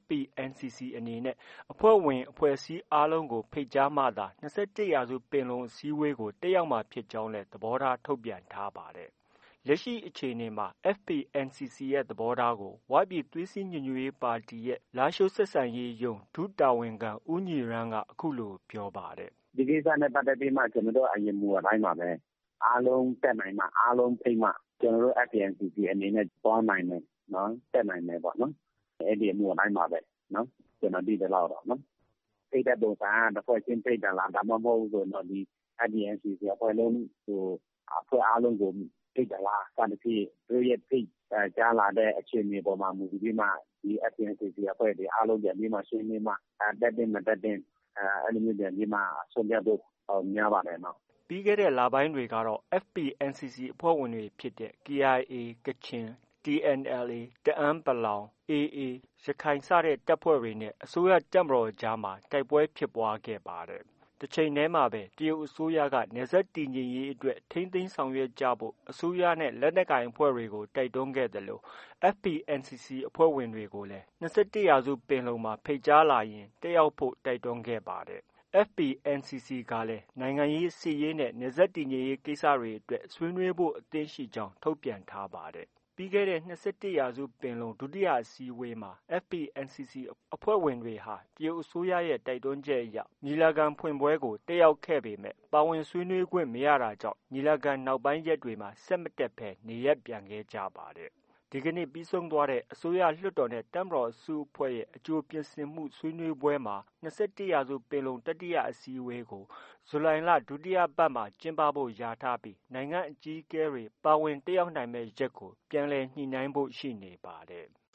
FPNCC အနေနဲ့အဖွဲ့ဝင်အဖွဲ့အစည်းအားလုံးကိုဖိတ်ကြားမှသာ21ရာစုပင်လုံအစည်းအဝေးကိုတက်ရောက်မှာဖြစ်ကြောင်းလည်းသဘောထားထုတ်ပြန်ထားပါတယ်။လက်ရှိအခြေအနေမှာ FPNCC ရဲ့သဘောထားကိုဝပြည်သွေးစည်းညီညွတ်ရေးပါတီရဲ့လားရှိုးဆက်ဆံရေးရုံးဒုတာဝန်ခံဦးညီရန်းကအခုလိုပြောပါတယ်။ဒီကိစ္စနဲ့ပတ်သက်ပြီးမှကျွန်တော်တို့အရင်မူအတိုင်းပါပဲအားလုံးတက်နိုင်မှအားလုံးဖိတ်မှကျွန်တော်တို့ FPNCC အနေနဲ့သွားနိုင်မယ်နော်တက်နိုင်မယ်ပေါ့နော်အဲ့ဒီမူအတိုင်းပါပဲနော်ကျွန်တော်ဒီလောက်တော့နော်ဖိတ်တဲ့ပုံစံတစ်ဖွဲ့ချင်းဖိတ်တယ်လားဒါမှမဟုတ်ဆိုတော့ဒီ FPNCC အဖွဲ့လုံးအဖွဲ့အားလုံးကိုဖိတ်တယ်လားစသဖြင့်တို့ရဲ့ဖိတ်ကြားလာတဲ့အခြေအနေပေါ်မှာမူပြီးမှဒီ FPNCC အဖွဲ့တွေအားလုံးပြန်ပြီးမှဆွေးနွေးမှတက်တဲ့မတက်တဲ့အဲ့လိုမျိုးပြန်ပြီးမှဆုံးဖြတ်ဖို့များပါတယ်နော်ပြီးခဲ့တဲ့လပိုင်းတွေကတော့ FPNCC အဖွဲ့ဝင်တွေဖြစ်တဲ့ KIA ကချင် TNLA တအန်း AA ရခိုင်စတဲ့တပ်ဖွဲ့တွေနဲ့အစိုးရတပ်မတော်ကြားမှာတိုက်ပွဲဖြစ်ပွားခဲ့ပါတယ်။တစ်ချိန်တည်းမှာပဲတရုတ်အစိုးရကနယ်စပ်တည်ငြိမ်ရေးအတွက်ထိန်းသိမ်းဆောင်ရွက်ကြဖို့အစိုးရနဲ့လက်နက်ကိုင်အဖွဲ့တွေကိုတိုက်တွန်းခဲ့တယ်လို့ FPNCC အဖွဲ့ဝင်တွေကိုလည်း21ရာစုပင်လုံမှာဖိတ်ကြားလာရင်တက်ရောက်ဖို့တိုက်တွန်းခဲ့ပါတယ်။ FPNCC ကလည်းနိုင်ငံရေးစစ်ရေးနဲ့နယ်စပ်တည်ငြိမ်ရေးကိစ္စတွေအတွက်ဆွေးနွေးဖို့အသင့်ရှိကြောင်းထုတ်ပြန်ထားပါတယ်။ပြီးခဲ့တဲ့21ရာစုပင်လုံဒုတိယအစည်းအဝေးမှာ FPNCC အဖွဲ့ဝင်တွေဟာတရုတ်အစိုးရရဲ့တိုက်တွန်းချက်အရညီလာခံဖွင့်ပွဲကိုတက်ရောက်ခဲ့ပေမဲ့ပါဝင်ဆွေးနွေးခွင့်မရတာကြောင့်ညီလာခံနောက်ပိုင်းရက်တွေမှာဆက်မတက်ဘဲနေရပ်ပြန်ခဲ့ကြပါတယ်။ဒီကနေ့ပြီးဆုံးသွားတဲ့အစိုးရလွှတ်တော်နဲ့တပ်မတော်အစုအဖွဲ့ရဲ့အကျိုးပြင်ဆင်မှုဆွေးနွေးပွဲမှာ21ရာစုပင်လုံတတိယအစည်းအဝေးကိုဇူလိုင်လဒုတိယပတ်မှာကျင်းပဖို့လျာထားပြီးနိုင်ငံအကြီးအကဲတွေပါဝင်တက်ရောက်နိုင်မယ့်ရက်ကိုပြန်လည်ညှိနှိုင်းဖို့ရှိနေပါတယ်။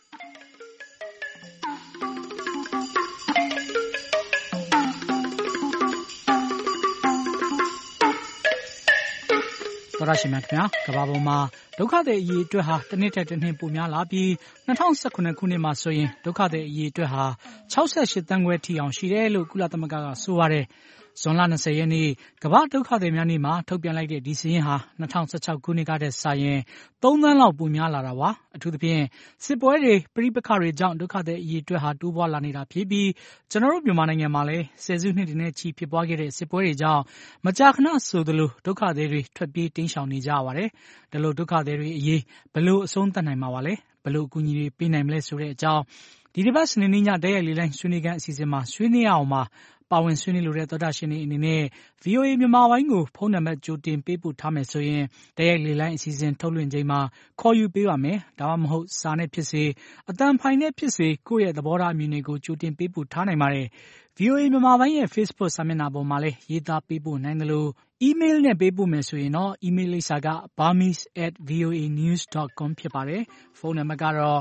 သောရရှိမြခင်ဗျာကဘာပေါ်မှာဒုက္ခသည်အရေးအတွက်ဟာတစ်နှစ်ထက်တစ်နှစ်ပိုများလာပြီး2019ခုနှစ်မှာဆိုရင်ဒုက္ခသည်အရေးအတွက်ဟာ68သန်းခွဲထိအောင်ရှိတယ်လို့ကုလသမဂ္ဂကဆိုပါတယ်။ဇွန်လ20ရက်နေ့ကမ္ဘာဒုက္ခသည်များနေ့မှာထုတ်ပြန်လိုက်တဲ့ဒီစာရင်းဟာ2016ခုနှစ်ကတည်းကစာရင်3သန်းလောက်ပိုများလာတာပါ။အထူးသဖြင့်စစ်ပွဲတွေပဋိပက္ခတွေကြောင့်ဒုက္ခသည်အရေးအတွက်ဟာတိုးပွားလာနေတာဖြစ်ပြီးကျွန်တော်တို့မြန်မာနိုင်ငံမှာလည်းဆယ်စုနှစ်တွေနဲ့ချီဖြစ်ပွားခဲ့တဲ့စစ်ပွဲတွေကြောင့်မကြာခဏဆိုသလိုဒုက္ခသည်တွေထွက်ပြေးတိမ်းရှောင်နေကြရပါတယ်။ဒါလို့ဒုက္ခသည်တွေအရေးဘယ်လိုအဆုံးသတ်နိုင်မှာပါလဲ။ဘယ်လိုအကူအညီတွေပေးနိုင်မလဲဆိုတဲ့အကြောင်းဒီတစ်ပတ်စနေနေ့ညတိုက်ရိုက်လေလိုင်းဆွေးနွေးခန်းအစီအစဉ်မှာဆွေးနွေးအောင်မှာပါဝင်ဆွေးနွေးလိုတဲ့သောတာရှင်တွေအနေနဲ့ VOA မြန်မာပိုင်းကိုဖုန်းနံပါတ်ကြိုတင်ပေးပို့ထားမယ်ဆိုရင်တိုက်ရိုက်လေလိုင်းအစီအစဉ်ထုတ်လွှင့်ချိန်မှာခေါ်ယူပေးပါမယ်။ဒါမှမဟုတ်စာနဲ့ဖြစ်စေအသံဖိုင်နဲ့ဖြစ်စေကိုယ့်ရဲ့သဘောထားအမြင်တွေကိုကြိုတင်ပေးပို့ထားနိုင်ပါတယ်။ VOA မြန်မာပိုင်းရဲ့ Facebook စာမျက်နှာပေါ်မှာလည်းရေးသားပေးပို့နိုင်တယ်လို့ email နဲ့ပေးပို့မယ်ဆိုရင်တော့ email လိပ်စာက burmese@voanews.com ဖြစ်ပါတယ်။ဖုန်းနံပါတ်ကတော့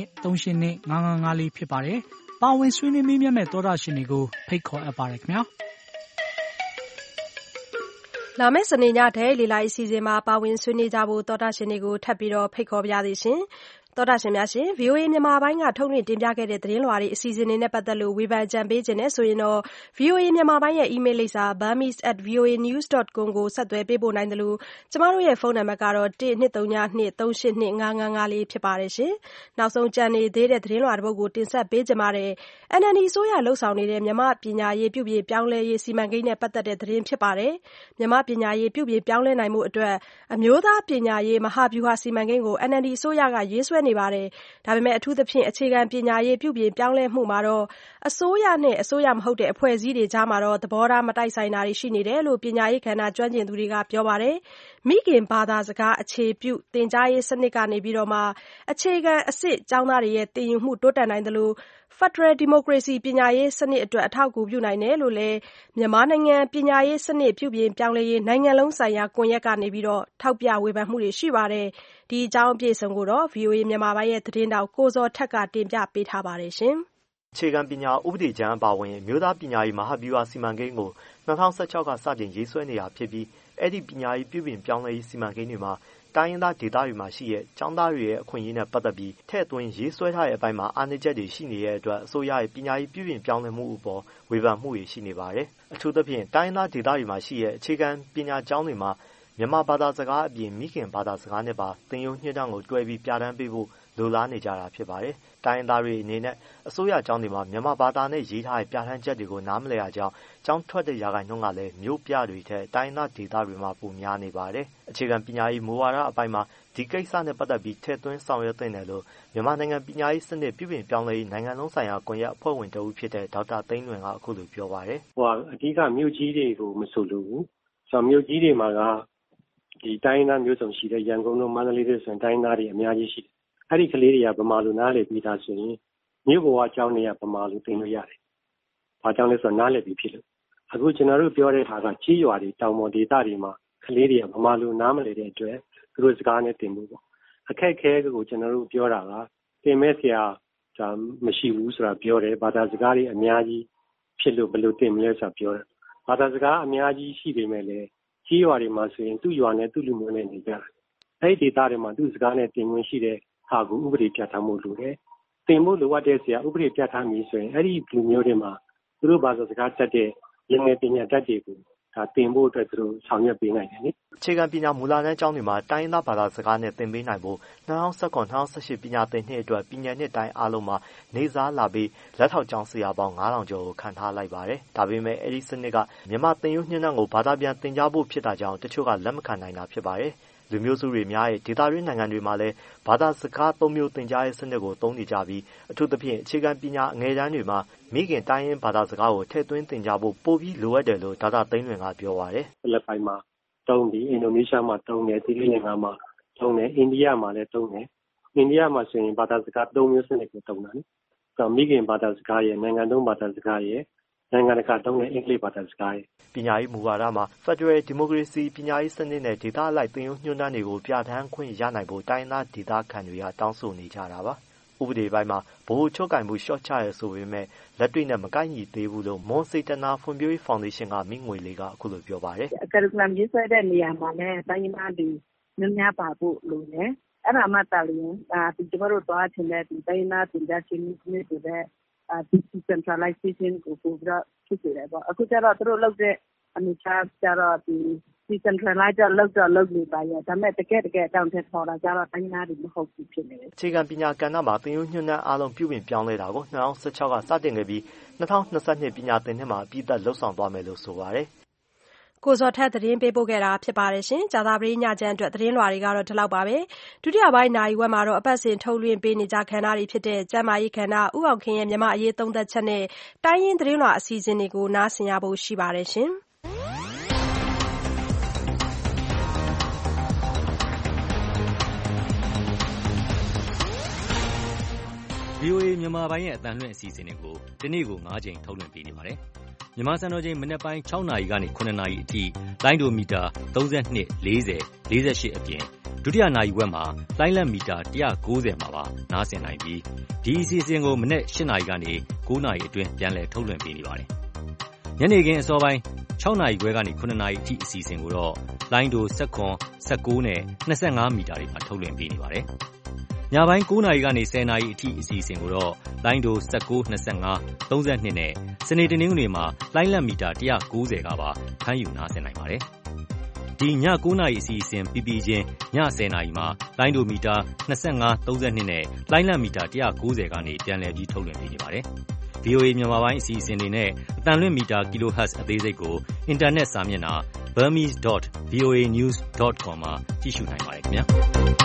1-202-382-5554ဖြစ်ပါတယ်။ပါဝင်ဆွေးနွေးမေးမြန်းမဲ့သောတာရှင်တွေကိုဖိတ်ခေါ်အပ်ပါတယ်ခင်ဗျာ။လာမယ့်စနေညတဲ့လေလာအစီအစဉ်မှာပါဝင်ဆွေးနွေးကြဖို့သောတာရှင်တွေကိုထပ်ပြီးဖိတ်ခေါ်ပါရစေရှင်သောတာရှင်များရှင် VOA မြန်မာပိုင်းကထုတ်လွှင့်တင်ပြခဲ့တဲ့သတင်းလွှာတွေအစီအစဉ်တွေနဲ့ပတ်သက်လို့ဝေဖန်ကြံပေးခြင်းနဲ့ဆိုရင်တော့ VOA မြန်မာပိုင်းရဲ့ email လိပ်စာ burmese@voanews.com ကိုဆက်သွယ်ပေးပို့နိုင်တယ်လို့ကျမတို့ရဲ့ဖုန်းနံပါတ်ကတော့12392382554ဖြစ်ပါတယ်ရှင်နောက်ဆုံးကြံနေသေးတဲ့သတင်းလွှာတစ်ပုဒ်ကိုတင်ဆက်ပေးကြပါမယ် NLD အစိုးရလှုပ်ဆောင်နေတဲ့မြန်မာပညာရေးပြုပြင်ပြောင်းလဲရေးစီမံကိန်းနဲ့ပတ်သက်တဲ့သတင်းဖြစ်ပါတယ်မြန်မာပညာရေးပြုပြင်ပြောင်းလဲနိုင်မှုအတွက်အမျိုးသားပညာရေးမဟာဗျူဟာစီမံကိန်းကို NLD အစိုးရကရေးဆွဲနေပါတယ်ဒါပေမဲ့အထူးသဖြင့်အခြေခံပညာရေးပြုပြင်ပြောင်းလဲမှုမှာတော့အစိုးရနဲ့အစိုးရမဟုတ်တဲ့အဖွဲ့အစည်းတွေကြားမှာတော့သဘောထားမတိုက်ဆိုင်တာတွေရှိနေတယ်လို့ပညာရေးကဏ္ဍကျွမ်းကျင်သူတွေကပြောပါတယ်မိခင်ဘာသာစကားအခြေပြုသင်ကြားရေးစနစ်ကနေပြီးတော့မှအခြေခံအဆင့်ကျောင်းသားတွေရဲ့သင်ယူမှုတိုးတက်နိုင်တယ်လို့Federal Democracy ပညာရေးစနစ်အတွက်အထောက်အကူပြုနိုင်တယ်လို့လည်းမြန်မာနိုင်ငံပညာရေးစနစ်ပြုပြင်ပြောင်းလဲရေးနိုင်ငံလုံးဆိုင်ရာကွန်ရက်ကနေပြီးတော့ထောက်ပြဝေဖန်မှုတွေရှိပါတယ်ဒီအကြောင်းအပြည့်အစုံကိုတော့ VOA မြန်မာပိုင်းရဲ့သတင်းတောက်ကိုဇော်ထက်ကတင်ပြပေးထားပါတယ်ရှင်အခြေခံပညာဥပဒေကြမ်းအပါအဝင်မြို့သားပညာရေးမဟာဗျူဟာစီမံကိန်းကို2016ကစတင်ရေးဆွဲနေတာဖြစ်ပြီးအဲ့ဒီပညာရေးပြုပြင်ပြောင်းလဲရေးစီမံကိန်းတွေမှာတိုင်းရင်းသားဒေသတွေမှာရှိတဲ့ကျောင်းသားတွေရဲ့အခွင့်အရေးနဲ့ပတ်သက်ပြီးထည့်သွင်းရေးဆွဲထားတဲ့အပိုင်းမှာအားနည်းချက်တွေရှိနေတဲ့အတွက်အစိုးရရဲ့ပညာရေးပြုပြင်ပြောင်းလဲမှုအပေါ်ဝေဖန်မှုတွေရှိနေပါတယ်။အထူးသဖြင့်တိုင်းရင်းသားဒေသတွေမှာရှိတဲ့အခြေခံပညာကျောင်းတွေမှာမြန်မာဘာသာစကားအပြင်မိခင်ဘာသာစကားနဲ့ပါသင်ယူညွှန်းတမ်းကိုတွဲပြီးပြဋ္ဌာန်းပေးဖို့လိုလားနေကြတာဖြစ်ပါတယ်။တိုင်းရင်းသားတွေအနေနဲ့အစိုးရကျောင်းတွေမှာမြန်မာဘာသာနဲ့ရေးထားတဲ့ပြဋ္ဌာန်းချက်တွေကိုနားမလည်ရကြောင်းကျောင်းထွက်တဲ့ရာခိုင်နှုန်းကလည်းမြို့ပြတွေထက်တိုင်းရင်းသားဒေသတွေမှာပိုများနေပါတယ်။အခြေခံပညာရေးမူဝါဒအပိုင်းမှာဒီကိစ္စနဲ့ပတ်သက်ပြီးထည့်သွင်းဆောင်ရွက်သင့်တယ်လို့မြန်မာနိုင်ငံပညာရေးစနစ်ပြုပြင်ပြောင်းလဲရေးနိုင်ငံလုံးဆိုင်ရာကွန်ရက်အဖွဲ့ဝင်တဦးဖြစ်တဲ့ဒေါက်တာသိန်းလွင်ကအခုလိုပြောပါတယ်။အဓိကမြို့ကြီးတွေကိုမဆိုလို့ဘူး။ဆိုတော့မြို့ကြီးတွေမှာကဒီတိုင်းသားမျိုးစုံရှိတဲ့ရန်ကုန်တို့မန္တလေးတို့ဆိုရင်တိုင်းသားတွေအများကြီးရှိတယ်။အဲ့ဒီကလေးတွေကဗမာလိုနားလည်ပြီးသားဆိုရင်မြို့ပေါ်အကြောင်းတွေကဗမာလိုသင်လို့ရတယ်။ဘာကြောင့်လဲဆိုတော့နားလည်ပြီးဖြစ်လို့အခုကျွန်တော်တို့ပြောတဲ့ဟာကကြီးရွာတွေတောင်ပေါ်ဒေသတွေမှာကလေးတွေကဗမာလိုနားမလည်တဲ့အတွက်သူတို့စကားနဲ့သင်ဖို့ပေါ့အခက်ခဲကိုကျွန်တော်တို့ပြောတာကသင်မဲ့ဆရာမရှိဘူးဆိုတာပြောတယ်ဘာသာစကားတွေအများကြီးဖြစ်လို့ဘယ်လိုသင်မလဲဆိုတာပြောတယ်ဘာသာစကားအများကြီးရှိပေမဲ့လည်းကြီးရွာတွေမှာဆိုရင်သူ့ရွာနဲ့သူ့လူမျိုးနဲ့နေကြတယ်အဲ့ဒီဒေသတွေမှာသူ့စကားနဲ့သင်ခွင့်ရှိတဲ့ဟာကိုဥပဒေပြဋ္ဌာန်းမှုလိုတယ်သင်ဖို့လိုအပ်တဲ့ဆရာဥပဒေပြဋ္ဌာန်းပြီးဆိုရင်အဲ့ဒီလူမျိုးတွေမှာသူတို့ဘာသာစကားတတ်တဲ့ရင်းငယ်ပညာတတ်တွေကိုဒါသင်ဖို့အတွက်သူတို့ဆောင်ရွက်ပေးနိုင်တယ်လေအခြေခံပညာမူလတန်းကျောင်းတွေမှာတိုင်းရင်းသားဘာသာစကားနဲ့သင်ပေးနိုင်ဖို့2019-2018ပညာသင်နှစ်အတွက်ပညာနှစ်တိုင်းအားလုံးမှာနေစားလာပြီးလက်ထောက်ကျောင်းဆရာပေါင်း9000ကျော်ကိုခန့်ထားလိုက်ပါတယ်။ဒါပေမဲ့အဲဒီစနစ်ကမြန်မာသင်ယူညွှန်းတမ်းကိုဘာသာပြန်သင်ကြားဖို့ဖြစ်တာကြောင့်တချို့ကလက်မခံနိုင်တာဖြစ်ပါတယ်။လူမျိုးစုတွေများတဲ့ဒေသတွင်းနိုင်ငံတွေမှာလည်းဘာသာစကား၃မျိုးသင်ကြားရေးစနစ်ကိုသုံးနေကြပြီးအထူးသဖြင့်အခြေခံပညာအငယ်တန်းတွေမှာမိခင်တိုင်းရင်းဘာသာစကားကိုထည့်သွင်းသင်ကြားဖို့ပိုပြီးလိုအပ်တယ်လို့ဒေါက်တာသိန်းလွင်ကပြောပါတယ်။ဖိလစ်ပိုင်မှာသုံးပြီးအင်ဒိုနီးရှားမှာသုံးတယ်သီရိလင်္ကာမှာသုံးတယ်အိန္ဒိယမှာလည်းသုံးတယ်အိန္ဒိယမှာဆိုရင်ဘာသာစကား၃မျိုးစနစ်ကိုသုံးတာလေ။ဆိုတော့မိခင်ဘာသာစကားရဲ့နိုင်ငံသုံးဘာသာစကားရဲ့နိုင်ငံတကာသုံးတဲ့အင်္ဂလိပ်ဘာသာစကားရဲ့ပညာရေးမူဝါဒမှာ Federal Democracy ပညာရေးစနစ်နဲ့ဒေသအလိုက်သင်ယူညွှန်းတမ်းတွေကိုပြဋ္ဌာန်းခွင့်ရနိုင်ဖို့တိုင်းသားဒေသခံတွေကတောင်းဆိုနေကြတာပါ။ဥပဒေပိုင်းမှာဗဟိုချုပ်ကိုင်မှုလျှော့ချရဆိုပေမဲ့လက်တွေ့နဲ့မကိုက်ညီသေးဘူးလို့မွန်စေတနာဖွံ့ဖြိုးရေးဖောင်ဒေးရှင်းကမိငွေလေးကအခုလိုပြောပါတယ်။ကာရီကူလမ်ရေးဆွဲတဲ့နေရာမှာလည်းတိုင်းရင်းသားတွေများပါဖို့လိုတယ်။အဲ့ဒါမှတာလျင်ကျွန်တော်တို့သွားချင်တဲ့ဒီတိုင်းရင်းသားပြည်သားချင်းမျိုးတွေတဲ့decentralization ကိုပို့ပြီးတော့ဖြစ်နေတယ်ပေါ့အခုကျတော့သူတို့လုပ်တဲ့အနေချာကျတော့ဒီ decentralize လုပ်နေပါရဲ့ဒါပေမဲ့တကယ်အတောင်ထက်ပေါ်လာကြတော့တိုင်းသားတွေမဟုတ်ဘူးဖြစ်နေတယ်အခြေခံပညာကဏ္ဍမှာသင်ယူညွှန်းတမ်းအားလုံးပြုပြင်ပြောင်းလဲတာကို2016ကစတင်ခဲ့ပြီး2022ပညာသင်နှစ်မှာအပြည့်အစုံလှုပ်ဆောင်သွားမယ်လို့ဆိုပါတယ်ကိုဇော်ထက်သတင်းပေးပို့ခဲ့တာဖြစ်ပါတယ်ရှင်။ကြာသပတေးညချမ်းအတွက်သတင်းလွှာတွေကတော့ဒီလောက်ပါပဲ။ဒုတိယပိုင်းနိုင်ဝက်မှာတော့အပတ်စဉ်ထုတ်လွှင့်ပေးနေကြခန္ဓာတွေဖြစ်တဲ့ကျမ်းမာရေးခန္ဓာဥအောင်ခင်ရဲ့မြမအရေးသုံးသက်ချက်နဲ့တိုင်းရင်းသတင်းလွှာအစီအစဉ်တွေကိုနားဆင်ရဖို့ရှိပါတယ်ရှင်။ VOA မြန်မာပိုင်းရဲ့အသံလွှင့်အစီအစဉ်တွေကိုဒီနေ့ကို9ချိန်ထုတ်လွှင့်ပေးနေပါတယ်။မြန်မာစံတော်ချိန်မနက်ပိုင်း6နာရီကနေ9နာရီအထိလိုင်းဒိုမီတာ32 40 48အပြင်ဒုတိယနာရီဝက်မှာလိုင်းလက်မီတာ190မှာပါနားဆင်နိုင်ပြီးဒီအစီအစဉ်ကိုမနက်8နာရီကနေ9နာရီအတွင်းပြန်လည်ထုတ်လွှင့်ပေးနေပါတယ်။ညနေခင်းအစောပိုင်း6နာရီခွဲကနေ9နာရီအထိအစီအစဉ်ကိုတော့လိုင်းဒို17 19နဲ့25မီတာတွေမှာထုတ်လွှင့်ပေးနေပါတယ်။ညပိုင်း9နာရီကနေ10နာရီအထိအစီအစဉ်ကိုတော့လိုင်းဒို19 25 32နဲ့စနေတနင်္ဂနွေမှာလိုင်းလက်မီတာ190ကပါဖမ်းယူနားဆင်နိုင်ပါတယ်။ဒီည9နာရီအစီအစဉ်ပြီးပြီးချင်းည10နာရီမှာလိုင်းဒိုမီတာ25 32နဲ့လိုင်းလက်မီတာ190ကနေပြန်လည်ပြီးထုတ်လွှင့်ပေးနေပါတယ်။ VOA မြန်မာပိုင်းအစီအစဉ်တွေနဲ့အသံလွှင့်မီတာ kHz အသေးစိတ်ကိုအင်တာနက်စာမျက်နှာ burmese.voanews.com မှာကြည့်ရှုနိုင်ပါတယ်ခင်ဗျာ။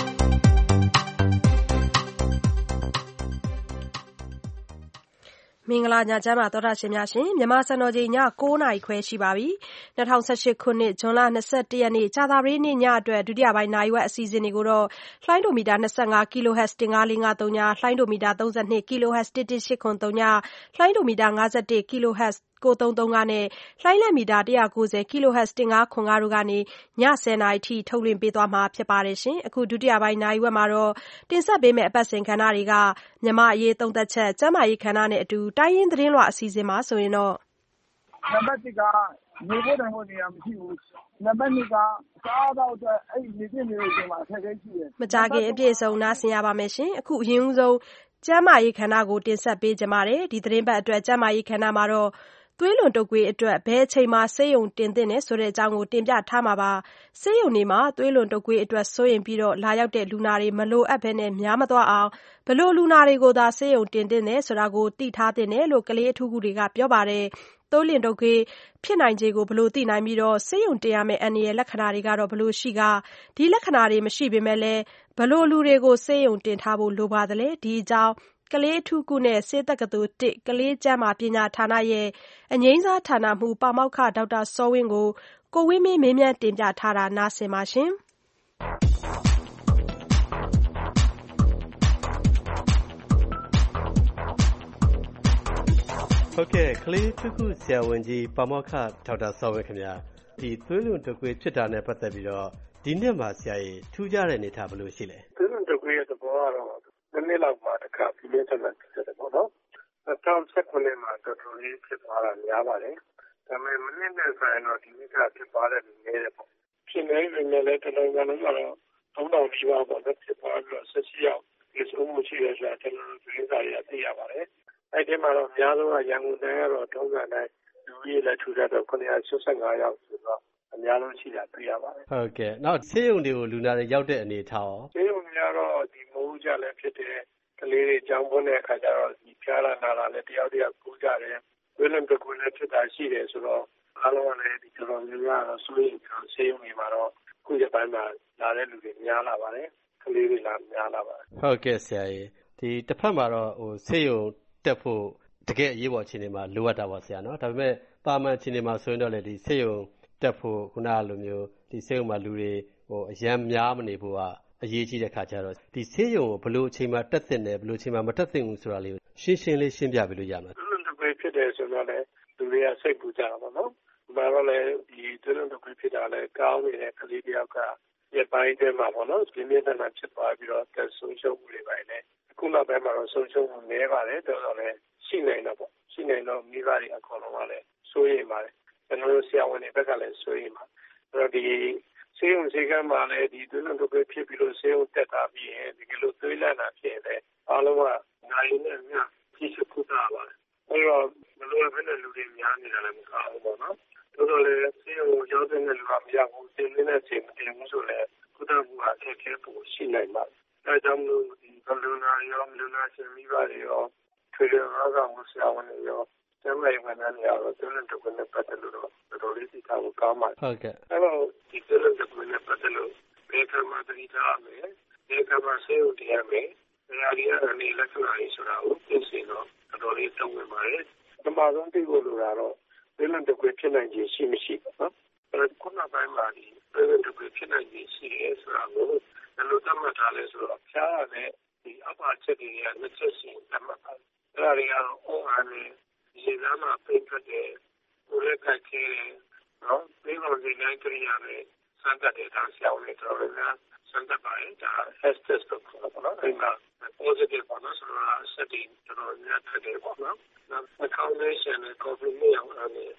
မင်္ဂလာညချမ်းပါသောတာရှင်များရှင်မြန်မာစံတော်ချိန်ည9:00နာရီခွဲရှိပါပြီ2018ခုနှစ်ဇွန်လ21ရက်နေ့ကြာသပတေးနေ့ညအတွက်ဒုတိယပိုင်းနိုင်ဝက်အစီအစဉ်တွေကိုတော့လှိုင်းဒိုမီတာ25 kHz 15453ညလှိုင်းဒိုမီတာ32 kHz 11803ညလှိုင်းဒိုမီတာ51 kHz 933နဲ့လှိုင်းလက်မီတာ190 kHz 1505တို့ကနေည10:00နာရီထိထုတ်လွှင့်ပေးသွားမှာဖြစ်ပါတယ်ရှင်အခုဒုတိယပိုင်းနိုင်ဝက်မှာတော့တင်ဆက်ပေးမယ့်အပတ်စဉ်ခဏတွေကမြန်မာအရေးသုံးသက်ချက်ကျန်းမာရေးခဏနဲ့အတူတိုင်းရင်းသတင်းလွှာအစီအစဉ်မှာဆိုရင်တော့နံပါတ်1ကရေဖို့တိုင်ဖို့နေရာမရှိဘူးနံပါတ်2ကစားတော့အတွက်အဲ့ဒီနေနေလို့ဒီမှာအခက်အခဲရှိတယ်မကြခင်အပြည့်စုံနားဆင်ရပါမယ်ရှင်အခုအရင်ဦးဆုံးကျန်းမာရေးခဏကိုတင်ဆက်ပေးကြပါမယ်ဒီသတင်းပတ်အတွက်ကျန်းမာရေးခဏမှာတော့သွေးလွန်တုပ်ကွေးအတွက်ဘယ်အချိန်မှာဆေးရုံတင်သင့်တယ်ဆိုတဲ့အကြောင်းကိုတင်ပြထားမှာပါဆေးရုံတွေမှာသွေးလွန်တုပ်ကွေးအတွက်စိုးရိမ်ပြီးတော့လာရောက်တဲ့လူနာတွေမလိုအပ်ဘဲနဲ့များမသွားအောင်ဘလို့လူနာတွေကိုသာဆေးရုံတင်သင့်တယ်ဆိုတာကိုသိထားသင့်တယ်လို့ကလေးအထူးကုတွေကပြောပါတယ်သွေးလွန်တုပ်ကွေးဖြစ်နိုင်ခြေကိုဘလို့သိနိုင်ပြီးတော့ဆေးရုံတင်ရမယ့်အန္တရာယ်လက္ခဏာတွေကတော့ဘလို့ရှိကဒီလက္ခဏာတွေမရှိပေမဲ့လည်းဘလို့လူတွေကိုဆေးရုံတင်ထားဖို့လိုပါသလဲဒီအကြောင်းကလေးအထူးကုနဲ့ဆေးတက္ကသိုလ်1ကလေးကျန်းမာပညာဌာနရဲ့အငြိမ်းစားဌာနမှပါမောက္ခဒေါက်တာစောဝင်းကိုကိုဝင်းမင်းမေးမြန်းတင်ပြထားတာနားဆင်ပါရှင်ဟုတ်ကဲ့ကလေးထူးခုဆရာဝန်ကြီးပါမောက္ခဒေါက်တာစောဝင်းခင်ဗျာဒီသွေးလွန်တုပ်ကွေးဖြစ်တာနဲ့ပတ်သက်ပြီးတော့ဒီနှစ်မှာဆရာကြီးထူးခြားတဲ့အနေအထားဘယ်လိုရှိလဲသွေးလွန်တုပ်ကွေးရဲ့သဘောကတော့နှစ်နှစ်လောက်မှတစ်ခါပြင်းထန်တဲ့ဖြစ်တယ်ပေါ့နော်2019မှာတော်တော်လေးဖြစ်သွားတာများပါတယ်ဒါပေမဲ့မနှစ်နဲ့ဆိုရင်တော့ဒီနှစ်ကဖြစ်သွားတဲ့လူနည်းတယ်ပေါ့ဖြစ်နေနေလည်းတလုံးကတော့3000ရှိပါပေါ့နော်ဖြစ်သွားပြီးတော့16ယောက်ဒီစုံမှုရှိရဆိုတာကျွန်တော်တို့သတင်းစာတွေသိရပါတယ်အဲ့ဒီမှာတော့အများဆုံးကရန်ကုန်တိုင်းကတော့ထုံးစံတိုင်းလူကြီးလက်ထူထပ်တော့985ယောက်ဆိုတော့အများဆုံးရှိတာတွေ့ရပါတယ်ဟုတ်ကဲ့နောက်ဆေးရုံတွေကိုလူနာတွေရောက်တဲ့အနေထားရောဆေးရုံတွေကတော့ဒီမိုးကြလည်းဖြစ်တယ်ကလေးတွေကြောင်းပွန်းတဲ့အခါကျတော့ဒီဖျားလာနာလာလည်းတယောက်တယောက်ကူးကြတယ်ဝိလန်တကူလည်းဖြစ်တာရှိတယ်ဆိုတော့အားလုံးကလည်းဒီကျွန်တော်မျိုးကတော့ဆိုရင်ဆေးရုံတွေမှာတော့ခုရပိုင်းမှာလာတဲ့လူတွေများလာပါတယ်ကလေးတွေလာများလာပါတယ်ဟုတ်ကဲ့ဆရာကြီးဒီတစ်ဖက်မှာတော့ဆေးရုံတက်ဖို့တကယ်အရေးပေါ်အခြေအနေမှာလိုအပ်တာပါဆရာနော်ဒါပေမဲ့ပါမန်အခြေအနေမှာဆိုရင်တော့လေဒီဆေးရုံတက်ဖို့ခုနလိုမျိုးဒီဆေးရုံမှာလူတွေအရန်များမနေဖို့ကအရေးကြီးတဲ့ခါကျတော့ဒီဆေးရုံကိုဘယ်လိုအချိန်မှာတက်သင့်တယ်ဘယ်လိုအချိန်မှာမတက်သင့်ဘူးဆိုတာလေးရှင်းလေးရှင်းပြပေးလို့ရမှာသွေးလွန်တုပ်ကွေးဖြစ်တယ်ဆိုတော့လေလူတွေကစိတ်ပူကြတာပေါ့နော်ဒါတော့လေဒီသွေးလွန်တုပ်ကွေးဖြစ်တာလေကောင်းနေတဲ့ကလေးတယောက်ကရပိုင်းတည်းမှာပေါ့နော်ပြင်းပြင်းထန်ထန်ဖြစ်သွားပြီးတော့တက်ဆုံးရှုံးမှုတွေပိုင်းလေအခုနောက်ပိုင်းမှာတော့ဆုံးရှုံးမှုနည်းပါတယ်တော်တော်လည်းရှိနိုင်တော့ပေါ့ရှိနိုင်တော့မိဘတွေအကုန်လုံးကလည်းစိုးရိမ်ပါတယ်ကျွန်တော်တို့ဆရာဝန်တွေဘက်ကလည်းစိုးရိမ်ပါအဲ့တော့ဒီဆေးရုံဆေးကမ်းမှာလည်းဒီသွေးလွန်တုပ်ကွေးဖြစ်ပြီးလို့ဆေးရုံတက်တာပြီးရင်ဒီကလိုသွေးလန့်တာဖြစ်ရင်လည်းအားလုံးကနိုင်နေညဖြစ်စုခုတာပါအဲ့တော့မလိုအပ်တဲ့လူတွေများနေတာလည်းမကောင်းဘူးပေါ့နော်တော်တော်လေးဆေးရုံရောက်တဲ့လူကမရဘူးသင်နေတဲ့ချိန်မတင်ဘူးဆိုလည်းကုသမှုအခက်အခဲပိုရှိနိုင်ပါတယ်ဒါကြောင့်မို့ဒီဘလူနာရောလူနာရှင်မိဘတွေရောထွေထွေရောဂါမှုဆရာဝန်တွေရောကျန်းမာရေးဝန်ထမ်းတွေရောသွေးလွန်တုပ်ကွေးနဲ့ပတ်သက်လို့တော့တော်တော်လေးသိထားဖို့ကောင်းပါတယ်ဟုတ်ကဲ့အဲ့တော့ဒီသွေးလွန်တုပ်ကွေးနဲ့ပတ်သက်လို့ဘယ်ကမှသတိထားရမယ်ဘယ်ကမှဆေးရုံတင်ရမယ်ဒါရီရအနေလက္ခဏာတွေဆိုတာကိုသိစေတော့တော်တော်လေးတုံ့ပြန်ပါတယ်ပထမဆုံးသိဖို့လိုတာတော့သွေးလွန်တုပ်ကွေးဖြစ်နိုင်ခြေရှိမရှိပေါ့နော်အဲ့ခုနပိုင်းမှာဒီသွေးလွန်တုပ်ကွေးဖြစ်နိုင်ခြေရှိရဲဆိုတာကိုဘယ်လိုသတ်မှတ်ထားလဲဆိုတော့ဖျားရတဲ့ဒီအပါချက်တွေကနှစ်ချက်ရှိသတ်မှတ်ပါတယ်အဲ့ဒါတွေကတော့အုံးအားနဲ့ရေသားမှာပိတ်ထွက်တယ်ကိုယ်လည်းခိုက်ခဲတယ်နော်ဒီလိုဒီနိုင်ကြရမယ်စမ်းသပ်တဲ့အခါဆရာဝန်တွေတော်တော်များစမ်းသပ်ပါတယ်ဒါ test တော့ခေါ်တော့နော်အဲ့မှာ positive ပေါ့နော်ဆိုတော့ setting တော်တော်များထွက်တယ်ပေါ့နော်နောက် combination နဲ့ confirmation အောင်အဲ့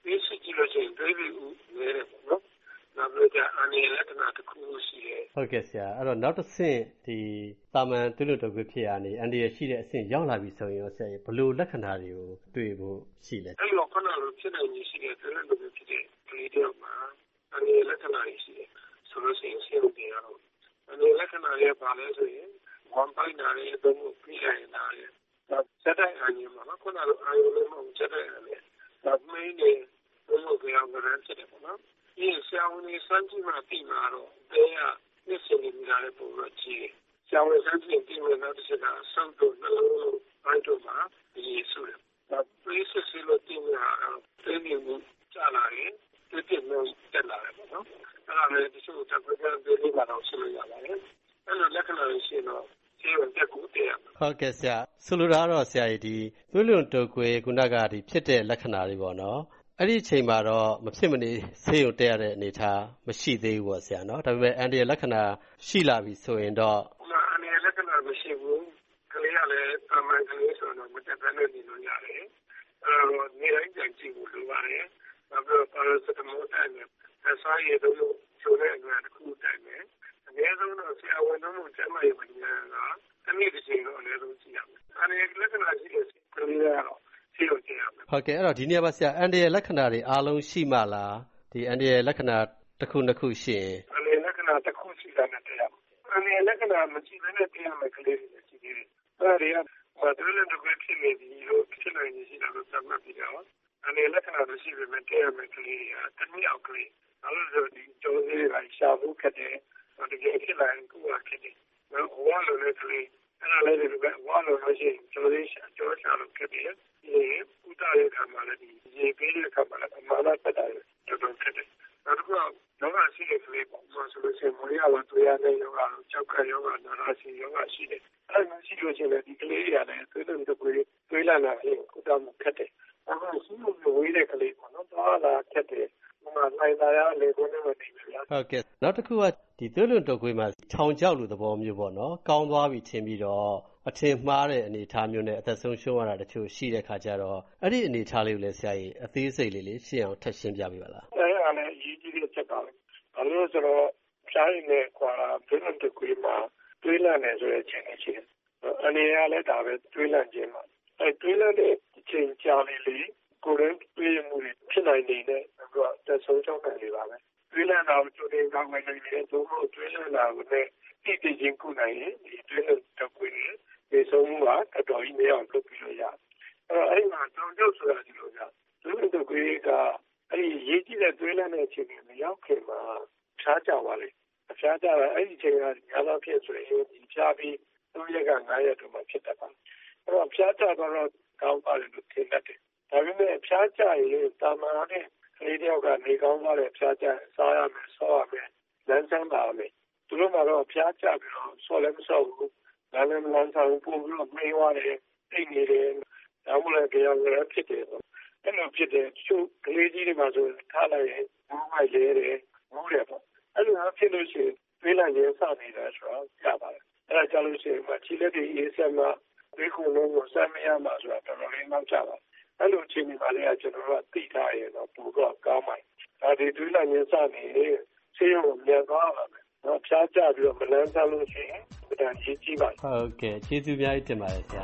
ပေးရှိကြည့်လို့ရှိရင်တွေးပြီးဦးနေတယ်ပေါ့နော်နောက်ပြီးတော့အန္တရာယ်လက္ခဏာတစ်ခုရှိတယ်ဟုတ်ကဲ့ဆရာအဲ့တော့နောက်တစ်ဆင့်ဒီတာမန်သွေးလွန်တုပ်ကွေးဖြစ်ရနေအန္တရာယ်ရှိတဲ့အဆင့်ရောက်လာပြီဆိုရင်ရောဆရာဘယ်လိုလက္ခဏာတွေကိုတွေ့ဖို့ရှိလဲအဲ့တော့ခုနကလိုဖြစ်နိုင်ရှိတဲ့သွေးလွန်တုပ်ကွေးဖြစ်တဲ့ကလေးတယောက်မှာအန္တရာယ်လက္ခဏာတွေရှိတယ်ဆိုလို့ရှိရင်ဆေးရုံတင်ရတော့အန္တရာယ်လက္ခဏာတွေပါလဲဆိုရင်ဝမ်းပိုက်နာတွေအသုံးကိုပြီးလိုက်တာလေစက်တိုင်းအရင်မှာခုနကလိုအာရုံလုံးမစက်တိုင်းလေဒါမင်းနေဘုံဘုရားကလည်းဖြစ်တယ်ပေါ့နော်ဒီဆရာဝန်ကြီးစမ်းကြည့်မှပြီးမှာတော့တရားနှစ်စနေလာတဲ့ပုံတော့ကြည့်ဆရာဝန်စမ်းကြည့်ပြီးမှနောက်တစ်ချက်ကဆောက်တော့နှလုံးဘိုက်တော့မှာဒီဆိုတယ်ဒါပြေးစစ်လို့တင်ရအောင်တင်းနေမှုကြလာတယ်ဒီပြည့်လို့တက်လာတယ်ပေါ့နော်အဲ့ဒါလည်းဒီလိုတက်ကြတဲ့ဒီလိုကတော့ဆက်လို့ရပါတယ်အဲ့လိုလက္ခဏာတွေရှိတော့ဆေးရုံတက်ကိုတည်ရမှာဟုတ်ကဲ့ဆရာဆိုလိုတာကတော့ဆရာကြီးဒီသွေးလွန်တုပ်ကွေးခုနကဒီဖြစ်တဲ့လက္ခဏာတွေပေါ့နော်အဲ့ဒီအချိန်မှာတော့မဖြစ်မနေဆေးရုံတက်ရတဲ့အနေအထားမရှိသေးဘူးပေါ့ဆရာနော်ဒါပေမဲ့အန်ဒီရဲ့လက္ခဏာရှိလာပြီဆိုရင်တော့အန်ဒီရဲ့လက္ခဏာမရှိဘူးကလေးကလည်းအမှန်ကလေးဆိုတော့မတက်ဘဲနဲ့နေလို့ရတယ်အဲ့တော့နေတိုင်းကြည့်ကြည့်ဖို့လိုပါတယ်နောက်ပြီးပါရာစတမိုးတိုင်းနဲ့အစာရည်တို့ချိုးတဲ့အရာတစ်ခုတိုင်းနဲ့အနည်းဆုံးတော့ဆရာဝန်တို့ကျန်းမာရေးဝန်ထမ်းကတနည်းတစ်ချိန်တော့အနည်းဆုံးကြည့်ရမယ်အန်ဒီရဲ့လက္ခဏာရှိတဲ့ကလေးကတော့ဟုတ်ကဲ့အဲ့တော့ဒီနေရာမှာဆရာအန်ဒီရဲ့လက္ခဏာတွေအားလုံးရှိမှလားဒီအန်ဒီရဲ့လက္ခဏာတစ်ခုနှစ်ခုရှိရင်အန်ဒီရဲ့လက္ခဏာတစ်ခုရှိတာနဲ့တရားအန်ဒီရဲ့လက္ခဏာမရှိဘဲနဲ့တရားမယ်ကလေးတွေရှိသေးတယ်အဲ့ဒီကဘာတွေလဲတော့ဖြစ်နေပြီလို့ဖြစ်နေရှိတာလို့သတ်မှတ်ပြီးတော့အန်ဒီရဲ့လက္ခဏာမရှိဘဲနဲ့တရားမယ်ကလေးကတနည်းအောက်ကလေးအဲ့လိုဒီကြောသေးကရှာဖို့ခက်တယ်တကယ်ဖြစ်လာရင်ကိုယ်ကခက်တယ်နော်ဝါလို့လည်းကလေးအဲ့ဒါလည်းဒီကဝါလို့ရှိရင်ကြောသေးကြောရှာလို့ခက်တယ်ဒီဥတာရဲ့ကမှလည်းဒီရေပေးတဲ့ကမှလည်းအမှန်တော့တက်တယ်တော်တော်ခက်တယ်နောက်တစ်ခုကတော့ရှိတဲ့ကလေးပေါ့ဆိုလို့ရှိရင်မရတော့တွေ့ရတဲ့ယောဂါကြောက်ခတ်ယောဂါနာရာစီယောဂါရှိတယ်အဲ့ဒါရှိလို့ရှိရင်ဒီကလေးတွေကလည်းသွေးလွန်တုပ်ကွေးသွေးလန့်တာဖြစ်ဥတာမှုခက်တယ်အခုရှိလို့ဝေးတဲ့ကလေးပေါ့နော်သွားလာခက်တယ်နိုင်တာရလေကိုနေမသိဘူးဗျာဟုတ်ကဲ့နောက်တစ်ခုကဒီသွေးလွန်တုပ်ကွေးမှာထောင်ချောက်လိုသဘောမျိုးပေါ့နော်ကောင်းသွားပြီထင်ပြီးတော့အထင်မှားတဲ့အနေအထားမျိုးနဲ့အသက်ဆုံးရှုံးရတာတချို့ရှိတဲ့ခါကျတော့အဲ့ဒီအနေအထားလေးကိုလည်းဆရာကြီးအသေးစိတ်လေးရှင်းအောင်ထပ်ရှင်းပြပေးပါလားအဲ့ဒါလည်းအရေးကြီးတဲ့ချက်ပါပဲဘာလို့ဆိုတော့ဖြားရည်နဲ့ခွာသွေးလွန်တုပ်ကွေးမှာသွေးလန့်နေဆိုတဲ့အချိန်ရှိတယ်အနေရလည်းဒါပဲသွေးလန့်ခြင်းမှာအဲ့သွေးလန့်တဲ့အချိန်ကြာလေလေကိုယ်ရင်းသွေးမှုတွေဖြစ်နိုင်နေတဲ့တော့သက်ဆုံးရှုံးနိုင်နေပါပဲသွေးလန့်တာကိုကြိုတင်ကောင်းနိုင်တယ်သို့မဟုတ်သွေးလန့်တာကိုလည်းတိတိကျကျကုနိုင်ရင်ဒီသွေးလွန်တုပ်ကွေးဒီဆုံးမှုကတော်ကြီးမရအောင်လုပ်ပြီးလို့ရတယ်အဲ့မှာတောင်ကျုပ်ဆိုတာဒီလိုကသွေးလွန်တုပ်ကွေးကအဲ့ဒီရေးကြည့်တဲ့သွေးလန့်တဲ့အချိန်ကိုမရောက်ခင်မှာဖြားကြပါလေအဖြားကြတာအဲ့ဒီအချိန်ကညာတော့ဖြစ်ဆိုရင်ဒီဖြားပြီး3ရက်က9ရက်တော့မှဖြစ်တတ်ပါအဲ့တော့ဖြားကြတော့ကောင်းပါတယ်လို့ထင်တတ်တယ်ဒါပေမဲ့ဖြားကြရင်တာမန်တဲ့ကလေးတယောက်ကနေကောင်းသွားတဲ့ဖြားကြစားရမယ်ဆောရမယ်လမ်းဆန်းပါမယ်သူတို့ကတော့ဖြားကြပြီးတော့ဆောလည်းမဆောဘူးလမ်းလည်းမလမ်းဆောင်ပို့ပြီးတော့မေးသွားတယ်အိတ်နေတယ်ဒါမှလည်းကြောင်လည်းဖြစ်တယ်အဲ့လိုဖြစ်တဲ့ချို့ကလေးကြီးတွေမှာဆိုထားလိုက်ရင်ဘူးမိုက်လဲတယ်ဘူးတယ်ပေါ့အဲ့လိုဖြစ်လို့ရှိရင်သွေးလန့်ခြင်းစနေတာဆိုတော့ရပါတယ်အဲ့ဒါကြောင့်လို့ရှိရင်ခြေလက်တွေအေးဆက်မှသွေးခုန်လုံးကိုစမ်းမရမှာဆိုတာတော်တော်လေးနောက်ကျပါအဲ့လိုအခြေအနေပါလေကျွန်တော်တို့ကသိထားရင်တော့ပိုတော့ကောင်းပါတယ်ဒါဒီသွေးလန့်ခြင်းစနေဆေးရုံကိုမြန်သွားပါမယ်နော်ဖြားကြပြီးတော့မလန်းဆန်းလို့ရှိရင်ဒါကြီးကြီးပါဟုတ်ကဲ့ကျေးဇူးများတင်ပါတယ်ဆရာ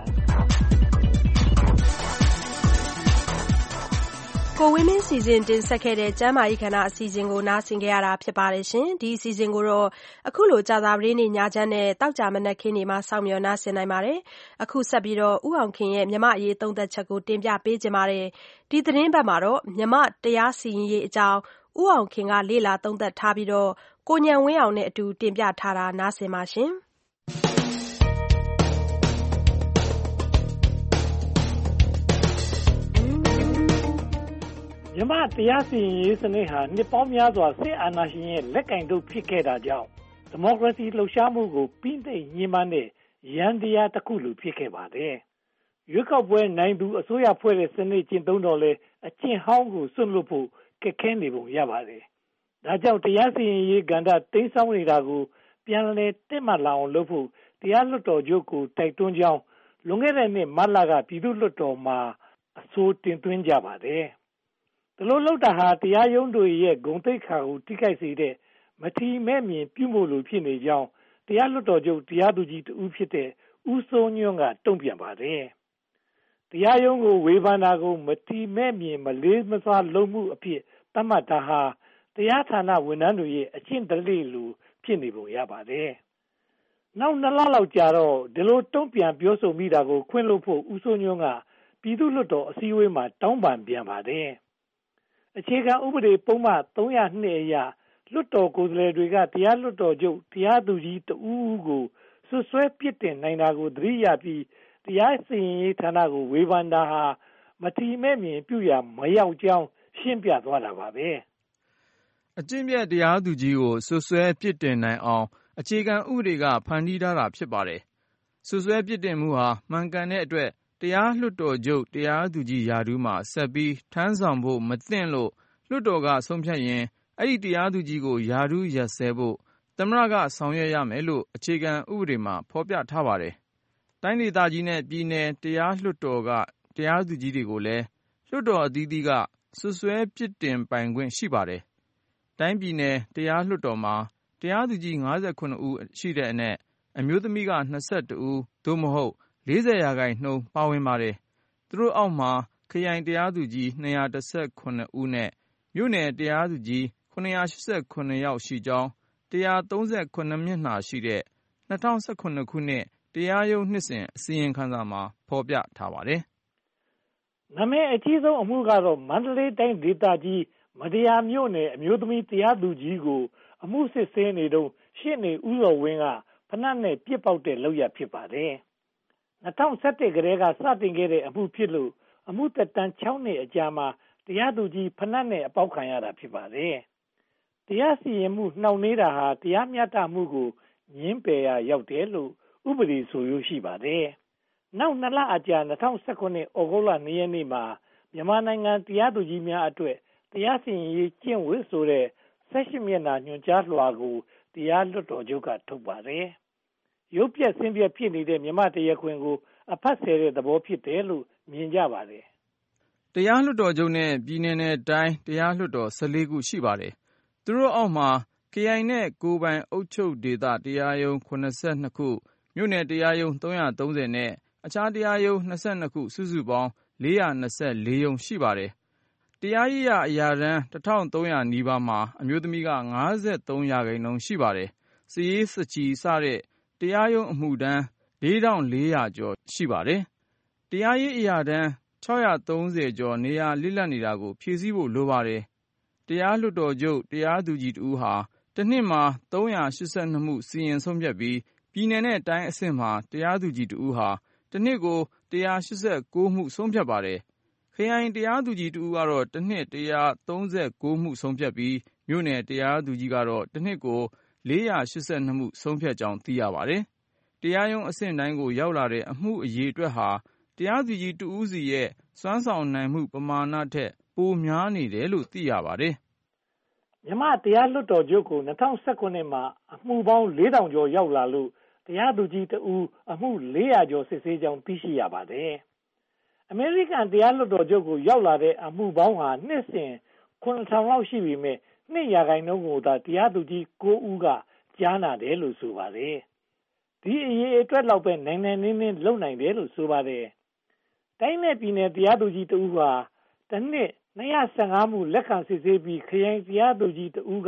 ကိုဝင်းမင်းစီစဉ်တင်ဆက်ခဲ့တဲ့ကျမ်းမာရေးခန္ဓာအစီအစဉ်ကိုနားဆင်ကြရတာဖြစ်ပါတယ်ရှင်ဒီအစီအစဉ်ကိုတော့အခုလိုကြာသပတေးနေ့ညချမ်းနဲ့တောက်ကြမနက်ခင်းနေမှာစောင့်မျှော်နားဆင်နိုင်ပါတယ်အခုဆက်ပြီးတော့ဦးအောင်ခင်ရဲ့မြမအရေးသုံးသက်ချက်ကိုတင်ပြပေးကြပါမယ်ဒီသတင်းပတ်မှာတော့မြမတရားစီရင်ရေးအကြောင်းဦးအောင်ခင်ကလေ့လာသုံးသက်ထားပြီးတော့ကိုဉဏ်ဝင်းအောင်နဲ့အတူတင်ပြထားတာနားဆင်ပါရှင်မြန်မာတရားစီရင်ရေးစနစ်ဟာနှစ်ပေါင်းများစွာစစ်အာဏာရှင်ရဲ့လက်ကင်တို့ဖြစ်ခဲ့တာကြောင့်ဒီမိုကရေစီလှုပ်ရှားမှုကိုပြီးသိညှဉ်းပန်းတဲ့ရန်တရားတစ်ခုလိုဖြစ်ခဲ့ပါတယ်။ရွေးကောက်ပွဲနိုင်သူအစိုးရဖွဲ့တဲ့စနစ်ကျင့်သုံးတော့လဲအကျင့်ဟောင်းကိုစွန့်လွတ်ဖို့ခက်ခဲနေပုံရပါတယ်။ဒါကြောင့်တရားစီရင်ရေးကဏ္ဍတိမ်းစောင်းနေတာကိုပြန်လည်တက်မှတ်လာအောင်လုပ်ဖို့တရားလွှတ်တော်ချုပ်ကိုတိုက်တွန်းကြောင်းလွန်ခဲ့တဲ့နှစ်မတ်လကပြည်သူ့လွှတ်တော်မှာအဆိုတင်သွင်းကြပါတယ်။ဒီလိုလုပ်တာဟာတရားရုံးတွေရဲ့ဂုဏ်သိက္ခာကိုထိခိုက်စေတဲ့မထီမဲ့မြင်ပြုမှုလိုဖြစ်နေကြောင်းတရားလွှတ်တော်ချုပ်တရားသူကြီးတဦးဖြစ်တဲ့ဦးစိုးညွန့်ကတုံ့ပြန်ပါတယ်။တရားရုံးကိုဝေဖန်တာကိုမထီမဲ့မြင်မလေးမစားလုပ်မှုအဖြစ်သတ်မှတ်တာဟာတရားဌာနဝန်ထမ်းတွေရဲ့အကျင့်ဓလေ့လိုဖြစ်နေပုံရပါတယ်။နောက်2 လလောက်ကြာတော့ဒီလိုတုံ့ပြန်ပြောဆိုမိတာကိုခွင့်လွှတ်ဖို့ဦးစိုးညွန့်ကပြည်သူ့လွှတ်တော်အစည်းအဝေးမှာတောင်းပန်ပြန်ပါတယ်။အခြေခံဥပဒေပုံမှန်302အရလွှတ်တော်ကိုယ်စားလှယ်တွေကတရားလွှတ်တော်ချုပ်တရားသူကြီးတဦးကိုဆွဆွဲပြစ်တင်နိုင်တာကိုသတိရပြီးတရားစီရင်ရေးဌာနကိုဝေဖန်တာဟာမထီမဲ့မြင်ပြုရမရောက်ကြောင်းရှင်းပြသွားတာပါပဲအကျင့်ပြတ်တရားသူကြီးကိုဆွဆွဲပြစ်တင်နိုင်အောင်အခြေခံဥပဒေကဖန်တီးထားတာဖြစ်ပါတယ်ဆွဆွဲပြစ်တင်မှုဟာမှန်ကန်တဲ့အတွက်တရားလွှတ်တော်ချုပ်တရားသူကြီးရာထူးမှာဆက်ပြီးထမ်းဆောင်ဖို့မသင့်လို့လွှတ်တော်ကဆုံးဖြတ်ရင်အဲ့ဒီတရားသူကြီးကိုရာထူးရပ်စဲဖို့သမ္မတကဆောင်ရွက်ရမယ်လို့အခြေခံဥပဒေမှာဖော်ပြထားပါတယ်။တိုင်းဒေသကြီးနဲ့ပြည်နယ်တရားလွှတ်တော်ကတရားသူကြီးတွေကိုလည်းလွှတ်တော်အသီးသီးကဆွဆွဲပြစ်တင်ပိုင်ခွင့်ရှိပါတယ်။တိုင်းပြည်နယ်တရားလွှတ်တော်မှာတရားသူကြီး59ဦးရှိတဲ့အနက်အမျိုးသမီးက22ဦးသို့မဟုတ်40% ပါဝင်ပါတယ်။သူတို့အောက်မှာခရိုင်တရားသူကြီး219ဦးနဲ့မြို့နယ်တရားသူကြီး989ယောက်ရှိကြောင်း139မျက်နှာရှိတဲ့2019ခုနှစ်တရားရုံးနှစ်စဉ်အစီရင်ခံစာမှာဖော်ပြထားပါတယ်။နာမည်အကြီးဆုံးအမှုကတော့မန္တလေးတိုင်းဒေသကြီးမတရားမြို့နယ်အမျိုးသမီးတရားသူကြီးကိုအမှုစစ်ဆေးနေတုန်းရှေ့နေဦးစောဝင်းကဖနက်နဲ့ပြစ်ပေါက်တဲ့လုပ်ရဖြစ်ပါတယ်။2017ကတည်းကစတင်ခဲ့တဲ့အမှုဖြစ်လို့အမှုသက်တမ်း6နှစ်အကြာမှာတရားသူကြီးဖနက်နဲ့အပေါက်ခံရတာဖြစ်ပါတယ်။တရားစီရင်မှုနှောင့်နှေးတာဟာတရားမျှတမှုကိုညှင်းပယ်ရရောက်တယ်လို့ဥပဒေဆိုရရှိပါတယ်။နောက်2 လအကြာ2019ဩဂုတ်လ2 ရက်နေ့မှာမြန်မာနိုင်ငံတရားသူကြီးများအတွက်တရားစီရင်ရေးကျင့်ဝတ်ဆိုတဲ့18မျက်နှာညွှန်ကြားလွှာကိုတရားလွှတ်တော်ချုပ်ကထုတ်ပါတယ်။ရုပ်ပြက်ဆင်းပြက်ဖြစ်နေတဲ့မြန်မာတရားခွင်ကိုအဖတ်ဆယ်တဲ့သဘောဖြစ်တယ်လို့မြင်ကြပါတယ်။တရားလွှတ်တော်ချုပ်နဲ့ပြည်နယ်နဲ့တိုင်းတရားလွှတ်တော်14ခုရှိပါတယ်။သူတို့အောက်မှာခရိုင်နဲ့ကိုယ်ပိုင်အုပ်ချုပ်ဒေသတရားရုံး82ခုမြို့နယ်တရားရုံး330နဲ့အခြားတရားရုံး22ခုစုစုပေါင်း424ရုံးရှိပါတယ်။တရားရေးရာအရာထမ်း1300နီးပါးမှာအမျိုးသမီးက53%ရှိပါတယ်။စည်ရေးစချီစတဲ့တရားရုံးအမှုထမ်း4400ကျော်ရှိပါတယ်။တရားရေးအရာထမ်း630ကျော်နေရာလိလက်နေတာကိုဖြည့်ဆည်းဖို့လိုပါတယ်။တရားလွှတ်တော်ချုပ်တရားသူကြီးတဦးဟာတစ်နှစ်မှာ382မှုစီရင်ဆုံးဖြတ်ပြီးပြည်နယ်နဲ့တိုင်းအဆင့်မှာတရားသူကြီးတဦးဟာတစ်နှစ်ကို189မှုဆုံးဖြတ်ပါတယ်။ခရိုင်တရားသူကြီးတဦးကတော့တစ်နှစ်139မှုဆုံးဖြတ်ပြီးမြို့နယ်တရားသူကြီးကတော့တစ်နှစ်ကို482မှုဆုံးဖြတ်ကြောင်းသိရပါတယ်။တရားရုံးအဆင့်တိုင်းကိုရောက်လာတဲ့အမှုအရေအတွက်ဟာတရားသူကြီးတဦးစီရဲ့စွမ်းဆောင်နိုင်မှုပမာဏထက်ပိုများနေတယ်လို့သိရပါတယ်။မြန်မာတရားလွှတ်တော်ချုပ်ကို2019မှာအမှုပေါင်း4000ကျော်ရောက်လာလို့တရားသူကြီးတဦးအမှု400ကျော်စစ်ဆေးကြောင်းသိရှိရပါတယ်။အမေရိကန်တရားလွှတ်တော်ချုပ်ကိုရောက်လာတဲ့အမှုပေါင်းဟာနှစ်စဉ်9000လောက်ရှိပေမဲ့2% ကိုသာတရားသူကြီး9ဦးကကြားနာတယ်လို့ဆိုပါတယ်။ဒီအရေးအတွက်လောက်ပဲနိုင်နိုင်နင်းနင်းလုပ်နိုင်တယ်လို့ဆိုပါတယ်။တိုင်းနဲ့ပြည်နယ်တရားသူကြီးတဦးဟာတစ်နှစ်215မှုလက်ခံစစ်ဆေးပြီးခရိုင်တရားသူကြီးတဦးက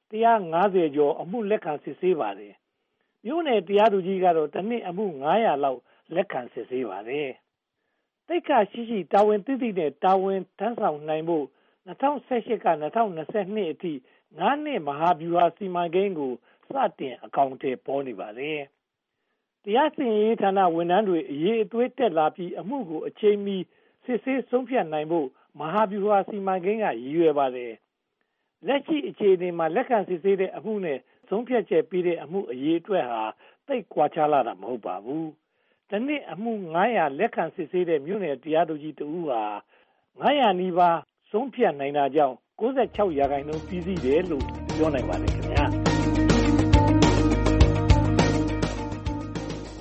150ကျော်အမှုလက်ခံစစ်ဆေးပါတယ်။မြို့နယ်တရားသူကြီးကတော့တစ်နှစ်အမှု900လောက်လက်ခံစစ်ဆေးပါတယ်။တိတ်ခါရှိရှိတာဝန်သိသိနဲ့တာဝန်ထမ်းဆောင်နိုင်ဖို့2018က2022အထိ9နှစ်မဟာဗျူဟာစီမံကိန်းကိုစတင်အကောင်အထည်ပေါ်နေပါတယ်။တရားစီရင်ရေးဌာနဝန်ထမ်းတွေအရေးအသွေးတက်လာပြီးအမှုကိုအချိန်မီစစ်ဆေးဆုံးဖြတ်နိုင်ဖို့မဟာဗျူဟာစီမံကိန်းကရည်ရွယ်ပါတယ်။လက်ရှိအခြေအနေမှာလက်ခံစစ်ဆေးတဲ့အမှုနဲ့ဆုံးဖြတ်ချက်ပေးတဲ့အမှုအရေးအတွက်ဟာသိပ်ကွာခြားလာတာမဟုတ်ပါဘူး။ဒီနေ့အမှု900လက်ခံစစ်ဆေးတဲ့မြို့နယ်တရားသူကြီးတဦးဟာ900နီးပါးဆုံးဖြတ်နိုင်တာကြောင့်96%ပြီးစီးတယ်လို့ပြောနိုင်ပါတယ်ခင်ဗျာ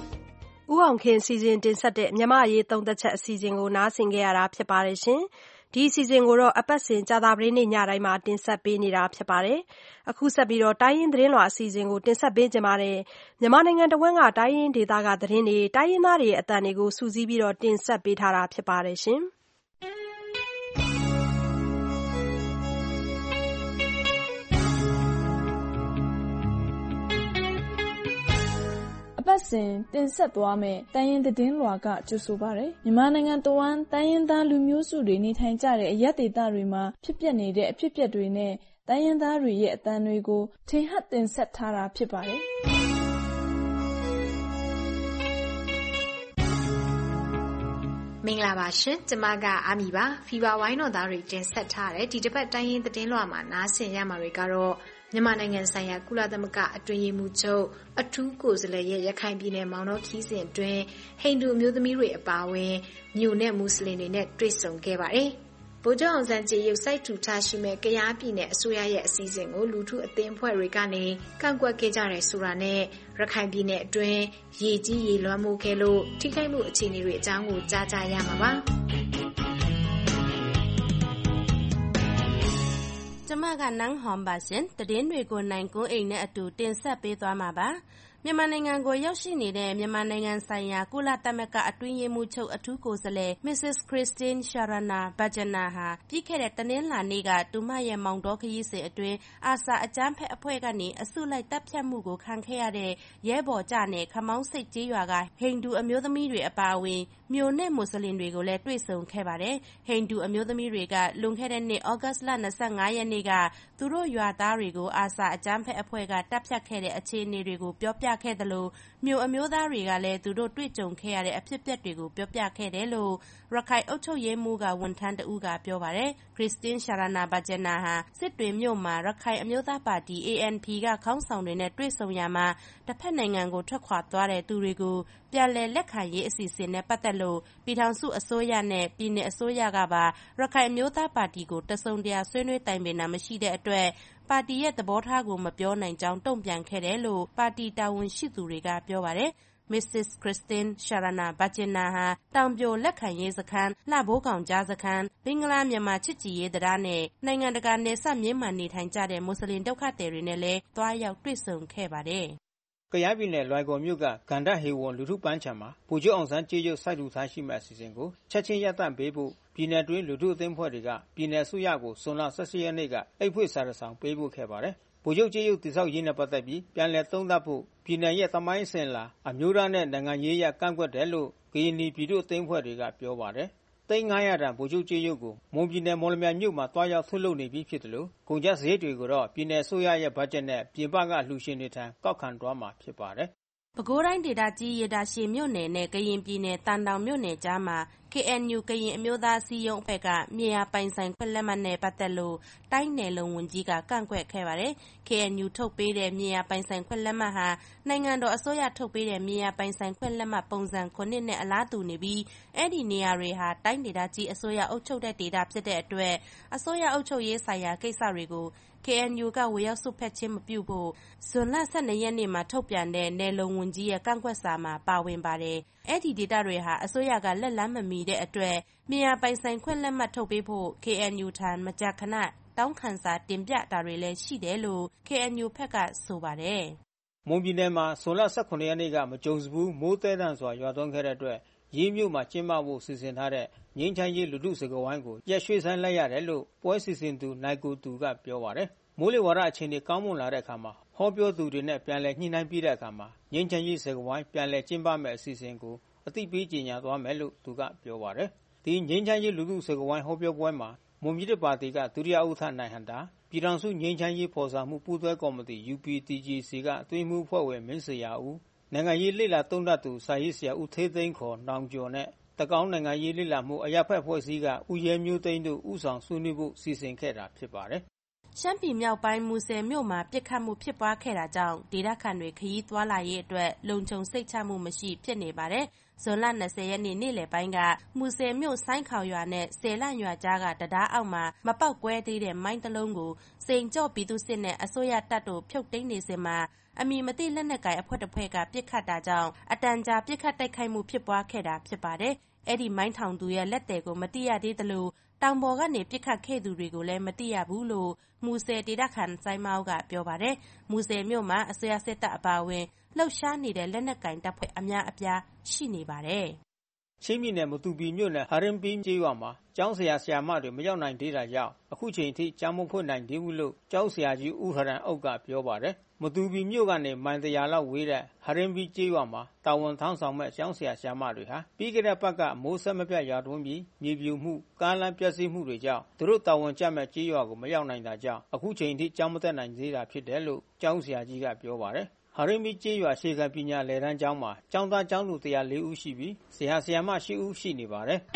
ဦးအောင်ခင်စီစဉ်တင်ဆက်တဲ့မြမအရေးသုံးသက်ချက်အစီအစဉ်ကိုနားဆင်ကြရတာဖြစ်ပါတယ်ရှင်ဒီအစီအစဉ်ကိုတော့အပတ်စဉ်ကြာသပတေးနေ့ညတိုင်းမှာတင်ဆက်ပေးနေတာဖြစ်ပါတယ်။အခုဆက်ပြီးတော့တိုင်းရင်းသတင်းလွှာအစီအစဉ်ကိုတင်ဆက်ပေးကြပါမယ်။မြန်မာနိုင်ငံတဝန်းကတိုင်းရင်းဒေသကသတင်းတွေတိုင်းရင်းသားတွေအသံတွေကိုစုစည်းပြီးတော့တင်ဆက်ပေးထားတာဖြစ်ပါတယ်ရှင်။အပတ်စဉ်တင်ဆက်သွားမယ့်တိုင်းရင်းသတင်းလွှာကကြိုဆိုပါရယ်မြန်မာနိုင်ငံတဝန်းတိုင်းရင်းသားလူမျိုးစုတွေနေထိုင်ကြတဲ့အရပ်ဒေသတွေမှာဖြစ်ပျက်နေတဲ့အဖြစ်အပျက်တွေနဲ့တိုင်းရင်းသားတွေရဲ့အသံတွေကိုထင်ဟပ်တင်ဆက်ထားတာဖြစ်ပါတယ်မင်္ဂလာပါရှင်ကျမကအာမီပါဖီဗာဝိုင်းတော်သားတွေတင်ဆက်ထားတဲ့ဒီတစ်ပတ်တိုင်းရင်းသတင်းလွှာမှာနားဆင်ရမှာတွေကတော့မြန်မာနိုင်ငံဆိုင်ရာကုလသမဂ္ဂအတွင်းရေးမှူးချုပ်အထူးကိုယ်စားလှယ်ရဲ့ရခိုင်ပြည်နယ်မောင်တောခီးစဉ်အတွင်းဟိန္ဒူအမျိုးသမီးတွေအပါအဝင်မြို့နယ်မွတ်စလင်တွေနဲ့တွေ့ဆုံခဲ့ပါတယ်။ဗိုလ်ချုပ်အောင်ဆန်းကြေးရုပ်စိုက်ထူထားရှိမဲ့ကယားပြည်နယ်အစိုးရရဲ့အစည်းအဝေးကိုလူထုအသင်းအဖွဲ့တွေကနေကန့်ကွက်ခဲ့ကြတယ်ဆိုတာနဲ့ရခိုင်ပြည်နယ်အတွင်းရေကြီးရေလွှမ်းမိုးခဲ့လို့ထိခိုက်မှုအခြေအနေတွေအကြောင်းကိုကြားကြရမှာပါ။ကျမကနန်းဟွန်ပါရှင်သတင်းတွေကိုနိုင်ကွန်းအိမ်နဲ့အတူတင်ဆက်ပေးသွားမှာပါမြန်မာနိုင်ငံကိုရောက်ရှိနေတဲ့မြန်မာနိုင်ငံဆိုင်ရာကုလသမဂ္ဂအတွင်းရေးမှူးချုပ်အထူးကိုယ်စားလှယ် Mrs. Christine Sharana Bajana ဟာပြီးခဲ့တဲ့တနင်္လာနေ့ကသူမရဲ့မောင်တောခရီးစဉ်အတွင်းအာဆာအကြမ်းဖက်အဖွဲ့ကနေအစုလိုက်တပ်ဖြတ်မှုကိုခံခဲ့ရတဲ့ရဲဘော်ကြနဲ့ခမောင်းစိတ်ကြေးရွာကဟိန္ဒူအမျိုးသမီးတွေအပါအဝင်မြို့နဲ့မွတ်စလင်တွေကိုလည်းတွေ့ဆုံခဲ့ပါတယ်။ဟိန္ဒူအမျိုးသမီးတွေကလွန်ခဲ့တဲ့နှစ်ဩဂတ်လ25ရက်နေ့ကသူတို့ရွာသားတွေကိုအာဆာအကြမ်းဖက်အဖွဲ့ကတပ်ဖြတ်ခဲ့တဲ့အခြေအနေတွေကိုပြောပြခဲ့သလိုမြို့အမျိုးသားတွေကလည်းသူတို့တွေ့ကြုံခဲ့ရတဲ့အဖြစ်အပျက်တွေကိုပြောပြခဲ့တယ်လို့ရခိုင်အုပ်ချုပ်ရေးမှူးကဝန်ထမ်းတဦးကပြောပါတယ်။ Christine Sharana Bajana ဟာစစ်တွေမြို့မှာရခိုင်အမျိုးသားပါတီ ANP ကခေါင်းဆောင်တွေနဲ့တွေ့ဆုံရာမှာတစ်ဖက်နိုင်ငံကိုထွက်ခွာသွားတဲ့သူတွေကိုပြန်လည်လက်ခံရေးအစီအစဉ်နဲ့ပတ်သက်လို့ပြည်ထောင်စုအစိုးရနဲ့ပြည်နယ်အစိုးရကပါရခိုင်အမျိုးသားပါတီကိုတစုံတရာဆွေးနွေးတိုင်ပင်တာမရှိတဲ့အတွက်ပါတီရဲ့သဘောထားကိုမပြောနိုင်ကြောင်းတုံ့ပြန်ခဲ့တယ်လို့ပါတီတာဝန်ရှိသူတွေကပြောပါတယ်။ Mrs. Christine Sharana Bajana ဟာတောင်ပြိုလက်ခံရေးစခန်းလှဘိုးကောင်ကြားစခန်းဘင်္ဂလားမြန်မာချစ်ကြည်ရေးတရားနဲ့နိုင်ငံတကာနယ်စပ်မြင်းမှန်နေထိုင်ကြတဲ့မွတ်စလင်ဒုက္ခသည်တွေနဲ့လည်းတွားရောက်တွေ့ဆုံခဲ့ပါတယ်။ကယားပြည်နယ်လွိုင်ကော်မြို့ကကန္ဒဟေဝံလူထုပန်းခြံမှာဗိုလ်ချုပ်အောင်ဆန်းကြေးရုပ်စိုက်ထူထားရှိမဲ့အစီအစဉ်ကိုချက်ချင်းရပ်တန့်ပေးဖို့ပြည်နယ်တွင်းလူထုအသင်းဖွဲ့တွေကပြည်နယ်အစိုးရကိုဇွန်လ18ရက်နေ့ကအိတ်ဖွင့်စာတစ်စောင်ပေးပို့ခဲ့ပါတယ်။ဗိုလ်ချုပ်ကြေးရုပ်တည်ဆောက်ရေးနဲ့ပတ်သက်ပြီးပြန်လည်သုံးသပ်ဖို့ပြည်နယ်ရဲ့သမိုင်းအစဉ်လာအမျိုးသားနဲ့နိုင်ငံရေးရကန့်ကွက်တယ်လို့ကရင်ပြည်သူ့အသင်းဖွဲ့တွေကပြောပါတယ်။သိန်း900တန်ဗိုလ်ချုပ်ကြေးရုပ်ကိုမွန်ပြည်နယ်မော်လမြိုင်မြို့မှာတွားရောက်ထုတ်လုပ်နေပြီးဖြစ်တယ်လို့ကုန်ကျစရိတ်တွေကိုတော့ပြည်နယ်အစိုးရရဲ့ဘတ်ဂျက်နဲ့ပြင်ပကလှူရှင်တွေထံကောက်ခံသွားမှာဖြစ်ပါတယ်။ပဲခူးတိုင်းဒေသကြီးရေတာရှည်မြို့နယ်နဲ့ကရင်ပြည်နယ်တန်တောင်မြို့နယ်ကြားမှာ KNU ကရင်အမျိုးသားအစည်းအရုံးအဖွဲ့ကမြေယာပိုင်ဆိုင်ခွင့်လက်မှတ်နဲ့ပတ်သက်လို့တိုင်းနယ်လုံဝန်ကြီးကကန့်ကွက်ခဲ့ပါတယ်။ KNU ထုတ်ပေးတဲ့မြေယာပိုင်ဆိုင်ခွင့်လက်မှတ်ဟာနိုင်ငံတော်အစိုးရထုတ်ပေးတဲ့မြေယာပိုင်ဆိုင်ခွင့်လက်မှတ်ပုံစံ9နဲ့အလားတူနေပြီးအဲ့ဒီနေရာတွေဟာတိုင်းဒေသကြီးအစိုးရအုပ်ချုပ်တဲ့ဒေသဖြစ်တဲ့အတွက်အစိုးရအုပ်ချုပ်ရေးဆိုင်ရာကိစ္စတွေကိုKNU ကဝေရောက်စွက်ဖက်ခြင်းမပြုဖို့ဇွန်လ12ရက်နေ့မှာထုတ်ပြန်တဲ့နယ်လုံဝန်ကြီးရဲ့ကန့်ကွက်စာမှာပါဝင်ပါတယ်။အဲ့ဒီဒေသတွေဟာအစိုးရကလက်လန်းမမီတဲ့အတွက်မြေယာပိုင်ဆိုင်ခွင့်လက်မှတ်ထုတ်ပေးဖို့ KNU ထံမကြာခဏတောင်းခံစာတင်ပြတာတွေလည်းရှိတယ်လို့ KNU ဘက်ကဆိုပါတယ်။မွန်ပြည်နယ်မှာဇွန်လ18ရက်နေ့ကမကြုံစဘူးမိုးတဲတန်စွာရွာသွန်းခဲ့တဲ့အတွက်ရေးမြို့မှာကျင်းပဖို့စီစဉ်ထားတဲ့ငင်းချမ်းရေးလူထုစကားဝိုင်းကိုရက်ရွှေ့ဆိုင်းလိုက်ရတယ်လို့ပွဲစီစဉ်သူနိုင်ကိုသူကပြောပါတယ်။မိုးလေဝသအခြေအနေကောင်းမွန်လာတဲ့အခါမှာဟောပြောသူတွေနဲ့ပြန်လည်ညှိနှိုင်းပြီးတဲ့အခါမှာငင်းချမ်းရေးစကားဝိုင်းပြန်လည်ကျင်းပမယ့်အစီအစဉ်ကိုအသိပေးကြေညာသွားမယ်လို့သူကပြောပါတယ်။ဒီငင်းချမ်းရေးလူထုစကားဝိုင်းဟောပြောပွဲမှာမွန်ပြည်သစ်ပါတီကဒုတိယဥက္ကဋ္ဌနိုင်ဟန်တာပြည်ထောင်စုငင်းချမ်းရေးဖော်ဆောင်မှုပူးတွဲကော်မတီ UPDJC ကအတွင်းမှုဖွဲ့ဝင်မင်းစရာဦးနိုင်ငံရေးလေ့လာသုံးသပ်သူစာရေးဆရာဦးသေးသိန်းခေါ်နောင်ကျော်နဲ့တကောင်းနိုင်ငံရေးလေ့လာမှုအရပ်ဖက်ဖွဲ့စည်းကဦးရဲမျိုးသိန်းတို့ဦးဆောင်ဆွေးနွေးဖို့စီစဉ်ခဲ့တာဖြစ်ပါတယ်။ရှမ်းပြည်မြောက်ပိုင်းမူဆယ်မြို့မှာပြစ်ခတ်မှုဖြစ်ပွားခဲ့တာကြောင့်ဒေသခံတွေခရီးသွားလာရေးအတွက်လုံခြုံစိတ်ချမှုမရှိဖြစ်နေပါတယ်။ဇွန်လ20ရက်နေ့နေ့လယ်ပိုင်းကမူဆယ်မြို့ဆိုင်းခေါရွာနဲ့ဆယ်လန့်ရွာကြားကတရားအောက်မှာမပေါက်ကွဲသေးတဲ့မိုင်းတစ်လုံးကိုစိန်ကြော့ပြည်သူစစ်နဲ့အစိုးရတပ်တို့ဖြုတ်သိမ်းနေစဉ်မှာအမည်မသိလက်နက်ကိုင်အဖွဲ့တစ်ဖွဲ့ကပစ်ခတ်တာကြောင့်အတန်ကြာပစ်ခတ်တိုက်ခိုက်မှုဖြစ်ပွားခဲ့တာဖြစ်ပါတယ်။အဲ့ဒီမိုင်းထောင်သူရဲ့လက်သည်ကိုမသိရသေးသလိုတောင်ပေါ်ကနေပစ်ခတ်ခဲ့သူတွေကိုလည်းမသိရဘူးလို့မူဆယ်ဒေသခံစိုင်းမောင်ကပြောပါတယ်။မူဆယ်မြို့မှာအစိုးရစစ်တပ်အပါအဝင်လှုပ်ရှားနေတဲ့လက်နက်ကင်တပ်ဖွဲ့အများအပြားရှိနေပါတယ်။ချင်းပြည်နယ်မတူပီမြို့နယ်ဟာရင်ပင်းကျေးရွာမှာကျောင်းဆရာဆရာမတွေမရောက်နိုင်သေးတာကြောင့်အခုချိန်ထိကျောင်းမဖွင့်နိုင်သေးဘူးလို့ကျောင်းဆရာကြီးဦးဟရန်အုပ်ကပြောပါတယ်။မတူပီမြို့ကနေမိုင်တရာလောက်ဝေးတဲ့ဟာရင်ပင်းကျေးရွာမှာတာဝန်ထမ်းဆောင်မဲ့ကျောင်းဆရာဆရာမတွေဟာပြီးခဲ့တဲ့ဘက်ကမိုးဆက်မပြတ်ရွာသွန်းပြီးမြေပြိုမှုကားလမ်းပျက်စီးမှုတွေကြောင့်သူတို့တာဝန်ကျမဲ့ကျေးရွာကိုမရောက်နိုင်တာကြောင့်အခုချိန်ထိကျောင်းမတက်နိုင်သေးတာဖြစ်တယ်လို့ကျောင်းဆရာကြီးကပြောပါတယ်။ဟာရင်မီကျေးရွာရှေကပညာလယ်တန်းကျောင်းမှာကျောင်းသားကျောင်းသူ104ဦးရှိပြီးဆရာဆရာမ8ဦးရှိနေပါတယ်။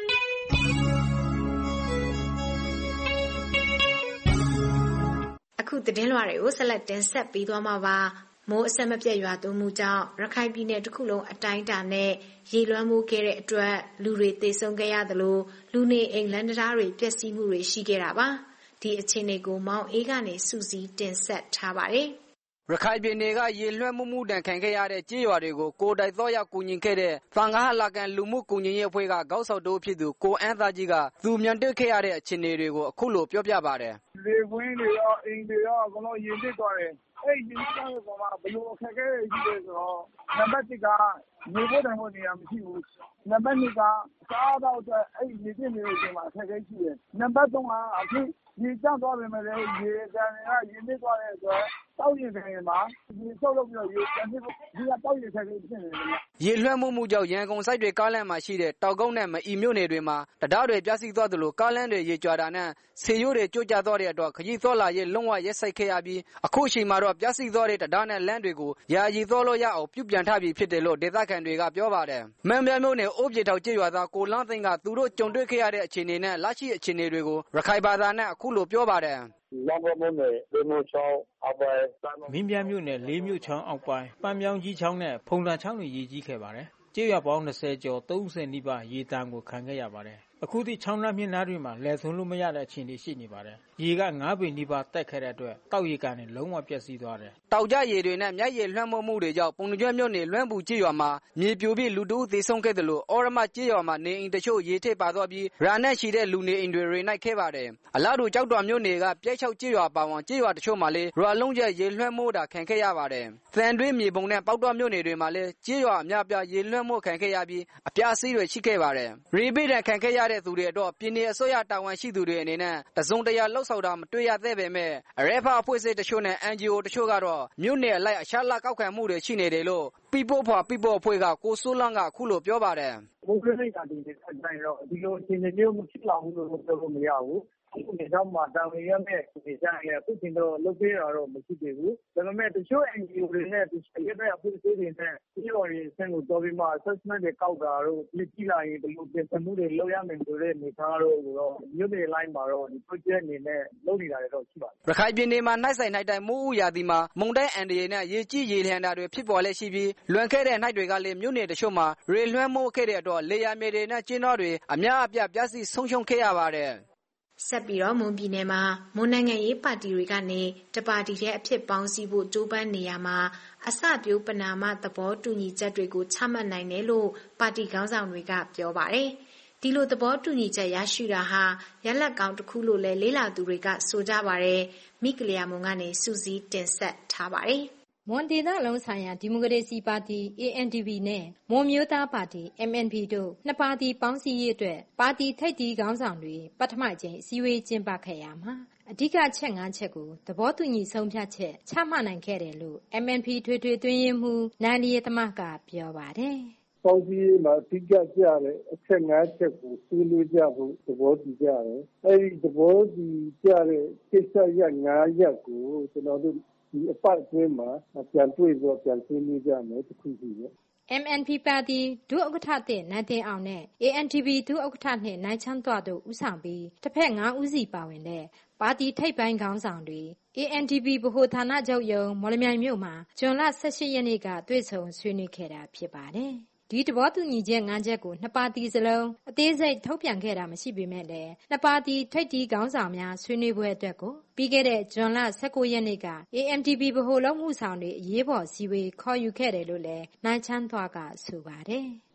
အခုသတင်းလွှာတွေကိုဆက်လက်တင်ဆက်ပေးသွားမှာပါ။မိုးအဆက်မပြတ်ရွာသွန်းမှုကြောင့်ရခိုင်ပြည်နယ်တစ်ခုလုံးအတိုင်းအတာနဲ့ရေလွှမ်းမိုးခဲ့တဲ့အတွက်လူတွေသေဆုံးခဲ့ရသလိုလူနေအိမ်လမ်းတရားတွေပျက်စီးမှုတွေရှိခဲ့တာပါ။ဒီအခြေအနေကိုမောင်အေးကနေစူးစီးတင်ဆက်ထားပါတယ်။ရခိုင်ပြည်နယ်ကရေလွှမ်းမှုတန်ခံခဲ့ရတဲ့ကြေးရွာတွေကိုကိုယ်တိုင်သောရောက်ကူညီခဲ့တဲ့သံဃာလာကန်လူမှုကူညီရေးအဖွဲ့ကခေါင်းဆောင်တို့ဖြစ်သူကိုအန်းသားကြီးကသူမြန်တွေ့ခဲ့ရတဲ့အခြေအနေတွေကိုအခုလိုပြောပြပါတယ်။လေဝင်းတွေရောအိမ်တွေရောအကုန်လုံးရေနစ်သွားတယ်။အဲ့ဒီရေနစ်တဲ့ကောင်ကဘယ်လိုအခက်အခဲတွေရှိလဲဆိုတော့နံပါတ်1ကနေဖို့တိုင်ဖို့နေရာမရှိဘူး။နံပါတ်2ကစားတော့အတွက်အဲ့ဒီရေနစ်နေတဲ့အချိန်မှာအခက်အခဲရှိတယ်။နံပါတ်3ကအခုရေကျသွားပြီမဲ့လေရေကန်ကရေနစ်သွားတဲ့အတွက်တောက်ရင်ခင်မှာဒီဆုပ်လုပ်ပြီးတော့ရေကန်ဖြစ်ဖို့ဒီကတောက်ရင်ခက်ခဲဖြစ်နေတယ်။ရေလွှမ်းမှုကြောင့်ရန်ကုန်စိုက်တွေကားလမ်းမှာရှိတဲ့တောက်ကုန်းနဲ့မအီမြို့နယ်တွေမှာတရားတွေပြစီသွားသလိုကားလမ်းတွေရေကြွတာနဲ့ဆေရိုးတွေကျိုးကျသွားတဲ့အတွက်ခရီးသွားလာရေးလုံးဝရက်ဆိုင်ခဲ့ရပြီးအခုချိန်မှာတော့ပြစီသွားတဲ့တရားနဲ့လမ်းတွေကိုယာယီသွားလို့ရအောင်ပြုပြင်ထားပြီးဖြစ်တယ်လို့ဒေသခံတွေကပြောပါတယ်။မင်းပြားမြို့နယ်အိုးပြေထောင်ကျေးရွာသားကိုလန်းသိန်းကသူတို့ကြုံတွေ့ခဲ့ရတဲ့အခြေအနေနဲ့လက်ရှိအခြေအနေတွေကိုရခိုင်ဘာသာနဲ့အခုလိုပြောပါတယ်။လမ်းပေါ်နဲ့လေမိုးချောင်းအောက်ပိုင်းမင်းပြမြို့နယ်လေးမြို့ချောင်းအောက်ပိုင်းပန်းမြောင်းကြီးချောင်းနဲ့ဖုံတာချောင်းတွေရေကြီးခဲ့ပါတယ်။ကျေးရွာပေါင်း20ကျော်30နီးပါးရေတံကိုခံခဲ့ရပါတယ်။အခုထိချောင်းနှမြင့်နားတွေမှာလယ်သွန်းလို့မရတဲ့အခြေအနေရှိနေပါတယ်။ရေက9ပေနီးပါးတက်ခဲ့တဲ့အတွက်တောက်ရေကန်တွေလုံးဝပျက်စီးသွားတယ်။တောက်ကြရေတွေနဲ့မြက်ရေလွှမ်းမိုးမှုတွေကြောင့်ပုံကျွန်းမြို့နယ်လွမ်းပူကျေးရွာမှာမြေပြိုပြီးလူတဦးသေဆုံးခဲ့တယ်လို့အော်ရမကျေးရွာမှာနေအိမ်တချို့ရေထည့်ပါသွားပြီးရာနဲ့ရှိတဲ့လူနေအိမ်တွေရိနိုင်ခဲ့ပါတယ်။အလားတူကြောက်တော်မြို့နယ်ကပြဲချောက်ကျေးရွာပါဝင်ကျေးရွာတချို့မှာလည်းရွာလုံးကျရေလွှမ်းမိုးတာခံခဲ့ရပါတယ်။သံတွင်းမြေပုံနဲ့ပေါက်တော်မြို့နယ်တွေမှာလည်းကျေးရွာအများပြားရေလွှမ်းမိုးခံခဲ့ရပြီးအပြားစီးတွေရှိခဲ့ပါတယ်။ရေဘေးဒဏ်ခံခဲ့ရတဲ့သူတွေတော့ပြည်နယ်အစိုးရတာဝန်ရှိသူတွေအနေနဲ့တစုံတရာလှုပ်ဆောင်တာမတွေ့ရသေးပေမဲ့အရဲဖအဖွဲ့အစည်းတချို့နဲ့ NGO တချို့ကတော့မြို့နယ်အလိုက်အရှာလကောက်ခံမှုတွေရှိနေတယ်လို့People for Peopleအဖွဲ့ကကိုစိုးလန်းကအခုလိုပြောပါတယ်။ဘုံကိစ္စတွေနဲ့ဆက်တိုင်းတော့ဒီလိုအခြေအနေမျိုးမဖြစ်လာဘူးလို့ပြောလို့မရဘူး။အခုဒီတော့မှတာဝန်ရမဲ့ဒီကြရင်အခုတင်တော့လုပ်ပေးတာတော့မရှိသေးဘူး။ဒါပေမဲ့တချို့ NGO တွေနဲ့ဒီရဲတဲ့အဖွဲ့အစည်းတွေနဲ့ဒီလိုရင်းစံကိုတော်ပြီးမှ assessment တွေကောက်တာတော့ဒီကြည့်လိုက်ရင်ဒီလိုပြင်ဆင်မှုတွေလုပ်ရမယ်ဆိုတဲ့အနေအထားတော့မြို့နယ်လိုင်းမှာတော့ဒီ project အနေနဲ့လုပ်နေတာတွေတော့ရှိပါတယ်။ရခိုင်ပြည်နယ်မှာနှိုက်ဆိုင်နှိုက်တိုင်မိုးဥရာသီမှာမုန်တိုင်းအန်ဒီရဲနဲ့ရေကြီးရေလျံတာတွေဖြစ်ပေါ်လက်ရှိပြီးလွန်ခဲ့တဲ့နှိုက်တွေကလည်းမြို့နယ်တချို့မှာရေလွှမ်းမိုးခဲ့တဲ့အတွက်လေယာမြေတွေနဲ့ကျင်းတော်တွေအများအပြားပျက်စီးဆုံးရှုံးခဲ့ရပါတယ်။ဆက်ပြီးတော့မွန်ပြည်နယ်မှာမွန်နိုင်ငံရေးပါတီတွေကနေတပါတီတဲ့အဖြစ်ပေါင်းစည်းဖို့ကြိုးပမ်းနေရမှာအစပြိုးပနာမသဘောတူညီချက်တွေကိုချမှတ်နိုင်တယ်လို့ပါတီခေါင်းဆောင်တွေကပြောပါတယ်။ဒီလိုသဘောတူညီချက်ရရှိတာဟာရလဒ်ကောင်းတစ်ခုလို့လည်းလေးလာသူတွေကဆိုကြပါတယ်။မိကလျာမွန်ကနေစူးစီးတင်ဆက်ထားပါတယ်။မွန်ဒေသလုံးဆိုင်ရာဒီမိုကရေစီပါတီ ANDP နဲ့မွန်မျိုးသားပါတီ MNP တို့နှစ်ပါတီပေါင်းစည်းရေးအတွက်ပါတီထိပ်သီးခေါင်းဆောင်တွေပထမကျင်းအစည်းအဝေးကျင်းပခဲ့ရမှာအဓိကချက်၅ချက်ကိုသဘောတူညီဆုံးဖြတ်ချက်ချမှတ်နိုင်ခဲ့တယ်လို့ MNP ထွေထွေသွင်းရေးမှူးနိုင်လျေသမကပြောပါတယ်။ပေါင်းစည်းရေးမှာအဓိကကျတဲ့အချက်၅ချက်ကိုဆွေးနွေးကြဖို့သဘောတူကြတယ်။အဲဒီသဘောတူကြတဲ့ကိစ္စရပ်၅ရပ်ကိုကျွန်တော်တို့ဒီအပတ်အတွင်းမှာပြန်တွေ့ပြီးပြန်ဆွေးနွေးကြမယ်တစ်ခုရှိတယ်။ MNP ပါတီဒုဥက္ကဋ္ဌတဲ့နိုင်တင်အောင်နဲ့ ANTP ဒုဥက္ကဋ္ဌနဲ့နိုင်ချမ်းသွတို့ဦးဆောင်ပြီးတစ်ဖက်9ဦးစီပါဝင်တဲ့ပါတီထိပ်ပိုင်းခေါင်းဆောင်တွေ ANTP ဗဟိုဌာနချုပ်ရုံးမော်လမြိုင်မြို့မှာဇွန်လ18ရက်နေ့ကတွေ့ဆုံဆွေးနွေးခဲ့တာဖြစ်ပါတယ်။ဒီသဘောတူညီချက်၅ချက်ကိုနှစ်ပါတီစလုံးအသေးစိတ်ထုတ်ပြန်ခဲ့တာမရှိပေမဲ့လည်းနှစ်ပါတီထိပ်တီးခေါင်းဆောင်များဆွေးနွေးပွဲအတွက်ကိုပြီးခဲ့တဲ့ဇွန်လ19ရက်နေ့က ANTP ဗဟိုလုံးမှုဆောင်တွေအရေးပေါ်စည်းဝေးခေါ်ယူခဲ့တယ်လို့လည်းနိုင်ချမ်းသွကဆိုပါတယ်။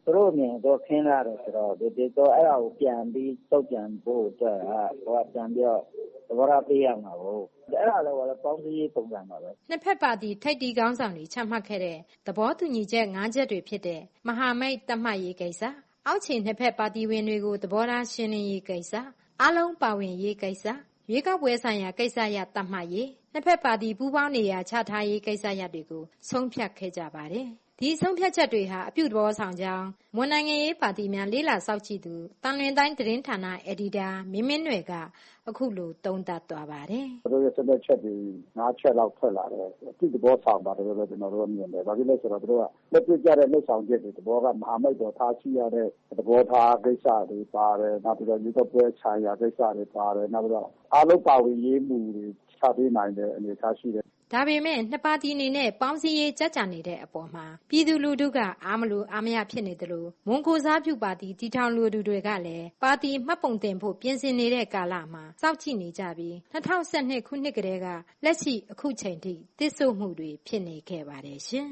သူတို့မြင်တော့ခင်းလာတယ်ဆိုတော့ဒီတော့အဲ့ဒါကိုပြန်ပြီးတုတ်ပြန်ဖို့အတွက်ဟိုကပြန်ပြီးတော့သဘောထားပေးရမှာပေါ့အဲ့ဒါလည်းပေါင်းစည်းရေးပုံစံပါပဲနှစ်ဖက်ပါတီထိပ်တီခေါင်းဆောင်တွေချမှတ်ခဲ့တဲ့သဘောတူညီချက်၅ချက်တွေဖြစ်တဲ့မဟာမိတ်သတ်မှတ်ရေးကိစ္စအောက်ခြေနှစ်ဖက်ပါတီဝင်တွေကိုသဘောထားရှင်းလင်းရေးကိစ္စအားလုံးပါဝင်ရေးကိစ္စရွေးကောက်ပွဲဆိုင်ရာကိစ္စရပ်သတ်မှတ်ရေးနှစ်ဖက်ပါတီပူးပေါင်းနေရာချထားရေးကိစ္စရပ်တွေကိုဆုံးဖြတ်ခဲ့ကြပါတယ်ဒီဆုံးဖြတ်ချက်တွေဟာအပြုသဘောဆောင်ကြောင်းမွန်နိုင်ငံရေးပါတီများလေးလာစောင့်ကြည့်သူတန်လွင်တိုင်းသတင်းဌာနအယ်ဒီတာမင်းမင်းနွယ်ကအခုလိုသုံးသပ်သွားပါတယ်။သူတို့ရဲ့ဆုံးဖြတ်ချက်တွေ9ချက်လောက်ထွက်လာတယ်။အပြုသဘောဆောင်ပါတယ်လို့ကျွန်တော်တို့မြင်တယ်။ဘာဖြစ်လဲဆိုတော့သူတို့ကလက်တွေ့ကြတဲ့လှုပ်ဆောင်ချက်တွေသဘောကမဟာမိတ်တော်ထားရှိရတဲ့သဘောထားကိစ္စတွေပါတယ်။နောက်ပြီးတော့ရွေးကောက်ပွဲခြံရကိစ္စတွေပါတယ်။နောက်ပြီးတော့အားလုံးပါဝင်ရေးမှုတွေချပေးနိုင်တဲ့အနေအထားရှိတယ်ဒါပေမဲ့နှစ်ပါတီအနေနဲ့ပေါင်းစည်းရေးကြကြနေတဲ့အပေါ်မှာပြည်သူလူထုကအားမလို့အားမရဖြစ်နေတယ်လို့မွန်ကိုစားပြုပါတီတီထောင်လူထုတွေကလည်းပါတီမှတ်ပုံတင်ဖို့ပြင်ဆင်နေတဲ့ကာလမှာစောင့်ကြည့်နေကြပြီး2012ခုနှစ်ကတည်းကလက်ရှိအခုချိန်ထိတစ်ဆို့မှုတွေဖြစ်နေခဲ့ပါတယ်ရှင်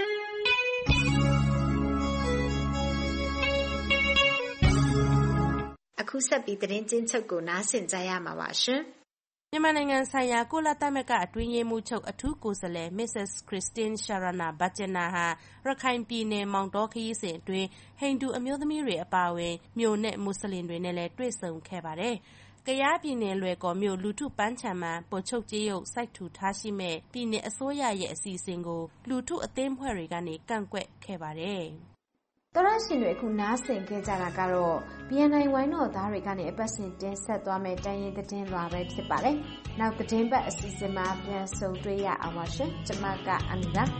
အခုဆက်ပြီးသတင်းချင်းချုပ်ကိုနားဆင်ကြရမှာပါရှင်မြန်မာနိုင်ငံဆိုင်ရာကုလသမဂ္ဂအတွင်းရေးမှူးချုပ်အထူးကိုယ်စားလှယ် Mrs. Christine Schraner Burgener ဟာရခိုင်ပြည်နယ်မောင်တောခရီးစဉ်အတွင်းဟိန္ဒူအမျိုးသမီးတွေအပါအဝင်မြို့နဲ့မွတ်စလင်တွေနဲ့လည်းတွေ့ဆုံခဲ့ပါတယ်။ကယားပြည်နယ်လွယ်ကော်မြို့လူထုပန်းခြံမှာပေါ်ချုပ်ကြေးရုပ်စိုက်ထူထားရှိမဲ့ပြည်နယ်အစိုးရရဲ့အစီအစဉ်ကိုလူထုအသင်းဖွဲ့တွေကနေကန့်ကွက်ခဲ့ပါတယ်။တော်ရရှင်တွေအခုနားဆင်ခဲ့ကြတာကတော့ BNI ဝိုင်းတော်သားတွေကနေအပတ်စဉ်တင်ဆက်သွားမယ့်တိုင်းရင်းသတင်းလွှာပဲဖြစ်ပါတယ်။နောက်သတင်းပတ်အစီအစဉ်မှာပြန်ဆုံတွေ့ရအောင်ပါရှင်။ကျွန်မကအမီပါ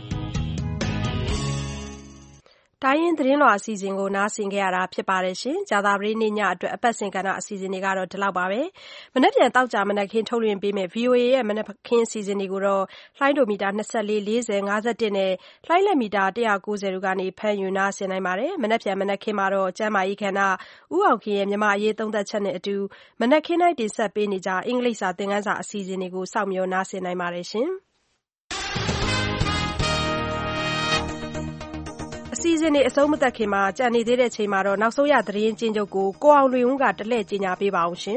တိုင်းရင်းသတင်းလွှာအစီအစဉ်ကိုနားဆင်ခဲ့ရတာဖြစ်ပါတယ်ရှင်။ကြာသပတေးနေ့ညအတွက်အပတ်စဉ်ကဏ္ဍအစီအစဉ်တွေကတော့ဒီလောက်ပါပဲ။မနက်ဖြန်တောက်ကြမနက်ခင်းထုတ်လွှင့်ပေးမယ့် VOA ရဲ့မနက်ခင်းအစီအစဉ်တွေကိုတော့လှိုင်းဒိုမီတာ24 40 51နဲ့လှိုင်းလက်မီတာ190တို့ကနေဖမ်းယူနားဆင်နိုင်ပါတယ်။မနက်ဖြန်မနက်ခင်းမှာတော့ကျမ်းမာရေးခန္ဓာဦးအောင်ခင်ရဲ့မြန်မာအရေးသုံးသပ်ချက်နဲ့အတူမနက်ခင်းတိုင်းတင်ဆက်ပေးနေကြအင်္ဂလိပ်စာသင်ခန်းစာအစီအစဉ်တွေကိုစောင့်မျှော်နားဆင်နိုင်ပါတယ်ရှင်။အစီအစဉ်တွေအဆုံးမသတ်ခင်မှာကြံနေသေးတဲ့ချိန်မှာတော့နောက်ဆုံးရသတင်းကျဉ်းချုပ်ကိုကိုအောင်လွင်ဦးကတလှည့်ကြေညာပေးပါအောင်ရှင်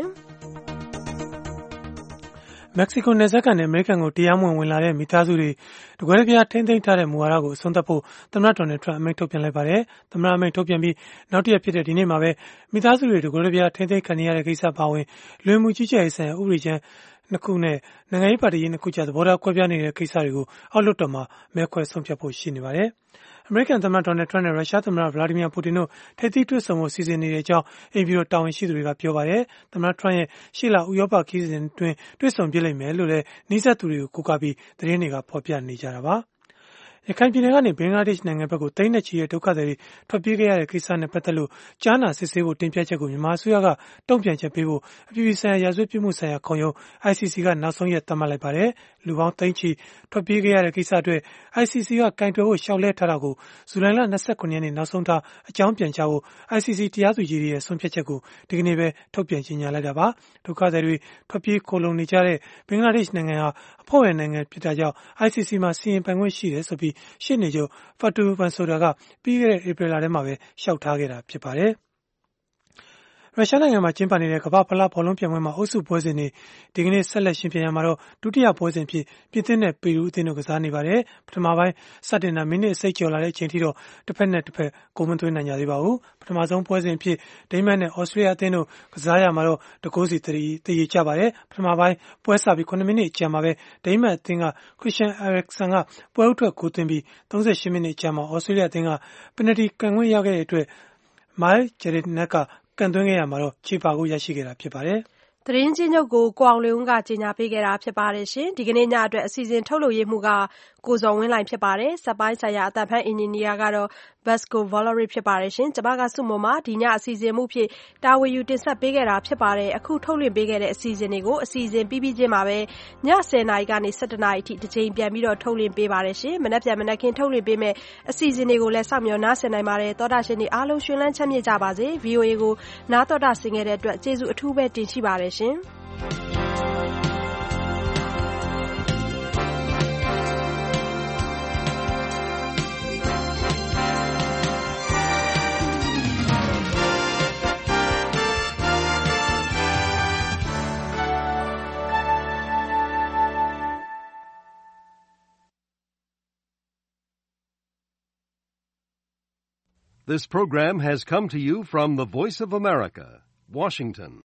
မက္ကဆီကိုနယ်စပ်ကနေအမေရိကန်ကိုတရားမဝင်ဝင်လာတဲ့မိသားစုတွေတကွဲတပြားထိန်းသိမ်းထားတဲ့မူဝါဒကိုအဆုံးသတ်ဖို့သမ္မတဒေါ်နယ်ထရန့်အမိန့်ထုတ်ပြန်လိုက်ပါတယ်။သမ္မတအမိန့်ထုတ်ပြန်ပြီးနောက်တစ်ရက်ဖြစ်တဲ့ဒီနေ့မှာပဲမိသားစုတွေတကွဲတပြားထိန်းသိမ်းခံရတဲ့ကိစ္စပါဝင်လူဝင်မှုကြီးကြပ်ရေးဆိုင်ရာဥပဒေကြမ်းနှစ်ခုနဲ့နိုင်ငံရေးပါတီနှစ်ခုကြားသဘောထားကွဲပြားနေတဲ့ကိစ္စတွေကိုအောက်လွှတ်တော်မှာမဲခွဲဆုံးဖြတ်ဖို့ရှိနေပါတယ်။အမေရိကန်သမ္မတဒေါ်နယ်ထရန့်နဲ့ရုရှားသမ္မတဗလာဒီမီယာပူတင်တို့ထိပ်သီးတွေ့ဆုံဖို့စီစဉ်နေတဲ့အကြောင်းအိမ်ဖြူတော်တာဝန်ရှိသူတွေကပြောပါတယ်။သမ္မတထရန့်ရဲ့ရှေ့လဥရောပခရီးစဉ်အတွင်းတွေ့ဆုံပြလိမ့်မယ်လို့လည်းနှီးစပ်သူတွေကိုကိုးကားပြီးသတင်းတွေကဖော်ပြနေကြတာပါ။ရခိုင်ပြည်နယ်ကနေဘင်္ဂလားဒေ့ရှ်နိုင်ငံဘက်ကိုသိန်းနဲ့ချီတဲ့ဒုက္ခသည်တွေထွက်ပြေးခဲ့ရတဲ့ကိစ္စနဲ့ပတ်သက်လို့ကြားနာစစ်ဆေးဖို့တင်ပြချက်ကိုမြန်မာအစိုးရကတုံ့ပြန်ချက်ပေးဖို့အပြည်ပြည်ဆိုင်ရာရာဇဝတ်ပြစ်မှုဆိုင်ရာခုံရုံး ICC ကနောက်ဆုံးရက်သတ်မှတ်လိုက်ပါတယ်။လူပေါင်းသိန်းချီထွက်ပြေးခဲ့ရတဲ့ကိစ္စအတွက် ICC ကကင်တွယ်ဖို့ရှောက်လဲထားတာကိုဇူလိုင်လ29ရက်နေ့နောက်ဆုံးထားအကြောင်းပြန်ကြားဖို့ ICC တရားသူကြီးရဲ့ဆုံးဖြတ်ချက်ကိုဒီကနေ့ပဲထုတ်ပြန်ကြေညာလိုက်တာပါ။ဒုက္ခသည်တွေထွက်ပြေးခိုလုံနေကြတဲ့ဘင်္ဂလားဒေ့ရှ်နိုင်ငံဟာအဖွဲ့ဝင်နိုင်ငံဖြစ်တာကြောင့် ICC မှာစီရင်ပိုင်ခွင့်ရှိတယ်ဆိုပြီးရှေ့နေချုပ်ဖာတူဘန်ဆိုတာကပြီးခဲ့တဲ့ဧပြီလထဲမှာပဲရှောက်ထားခဲ့တာဖြစ်ပါတယ်။ရုရှားနိုင်ငံမှာကျင်းပနေတဲ့ကမ္ဘာ့ဖလားဘောလုံးပြိုင်ပွဲမှာအုပ်စုပွဲစဉ်တွေဒီကနေ့ဆက်လက်ရှင်ပြိုင်ရမှာတော့ဒုတိယပွဲစဉ်ဖြစ်ပြင်သစ်နဲ့ပီရူးအသင်းတို့ကစားနေပါတယ်။ပထမပိုင်းစတင်တာမိနစ်အစိတ်ကျော်လာတဲ့အချိန်ထိတော့တစ်ဖက်နဲ့တစ်ဖက်ဂိုးမသွင်းနိုင်ကြသေးပါဘူး။ပထမဆုံးပွဲစဉ်ဖြစ်ဒိန်းမတ်နဲ့ဩစတြေးလျအသင်းတို့ကစားရမှာတော့တကိုးစီတရေကျပါတယ်။ပထမပိုင်းပွဲစပြီး9မိနစ်အကြာမှာပဲဒိန်းမတ်အသင်းကခရစ်စတန်အဲရက်ဆန်ကပွဲဥထွက်ဂိုးသွင်းပြီး38မိနစ်အကြာမှာဩစတြေးလျအသင်းကပယ်နယ်တီကန်ခွင့်ရခဲ့တဲ့အတွက်မိုင်ဂျယ်ရစ်နက်ကကန်သွင်းခဲ့ရမှာတော့ချီပါကိုရရှိခဲ့တာဖြစ်ပါတယ်။သတင်းချင်းချုပ်ကိုကိုအောင်လွင်ဦးကကြေညာပေးခဲ့တာဖြစ်ပါတယ်ရှင်ဒီကနေ့ညအတွက်အစီအစဉ်ထုတ်လုပ်ရေးမှုကကိုစော်ဝင်းလိုင်ဖြစ်ပါတယ်စက်ပိုင်းဆိုင်ရာအသံဖန်အင်ဂျင်နီယာကတော့ Vasco Valery ဖြစ်ပါတယ်ရှင်ကျမကစုမုံမှာဒီညအစီအစဉ်မှုဖြစ်တာဝန်ယူတင်ဆက်ပေးခဲ့တာဖြစ်ပါတယ်အခုထုတ်လွှင့်ပေးခဲ့တဲ့အစီအစဉ်တွေကိုအစီအစဉ်ပြီးပြီးချင်းမှာပဲည10:00နာရီကနေ17:00နာရီအထိတစ်ချိန်ပြန်ပြီးတော့ထုတ်လွှင့်ပေးပါတယ်ရှင်မနက်ဖြန်မနက်ခင်းထုတ်လွှင့်ပေးမယ့်အစီအစဉ်တွေကိုလည်းစောင့်မျှော်နားဆင်နိုင်ပါတယ်သောတာရှင်တွေအားလုံးရှင်လန်းချမ်းမြေ့ကြပါစေ VOA ကိုနားတော်တာဆင်ခဲ့တဲ့အတွက်ကျေးဇူးအထူးပဲတင်ရှိပါတယ်ရှင် This program has come to you from the Voice of America, Washington.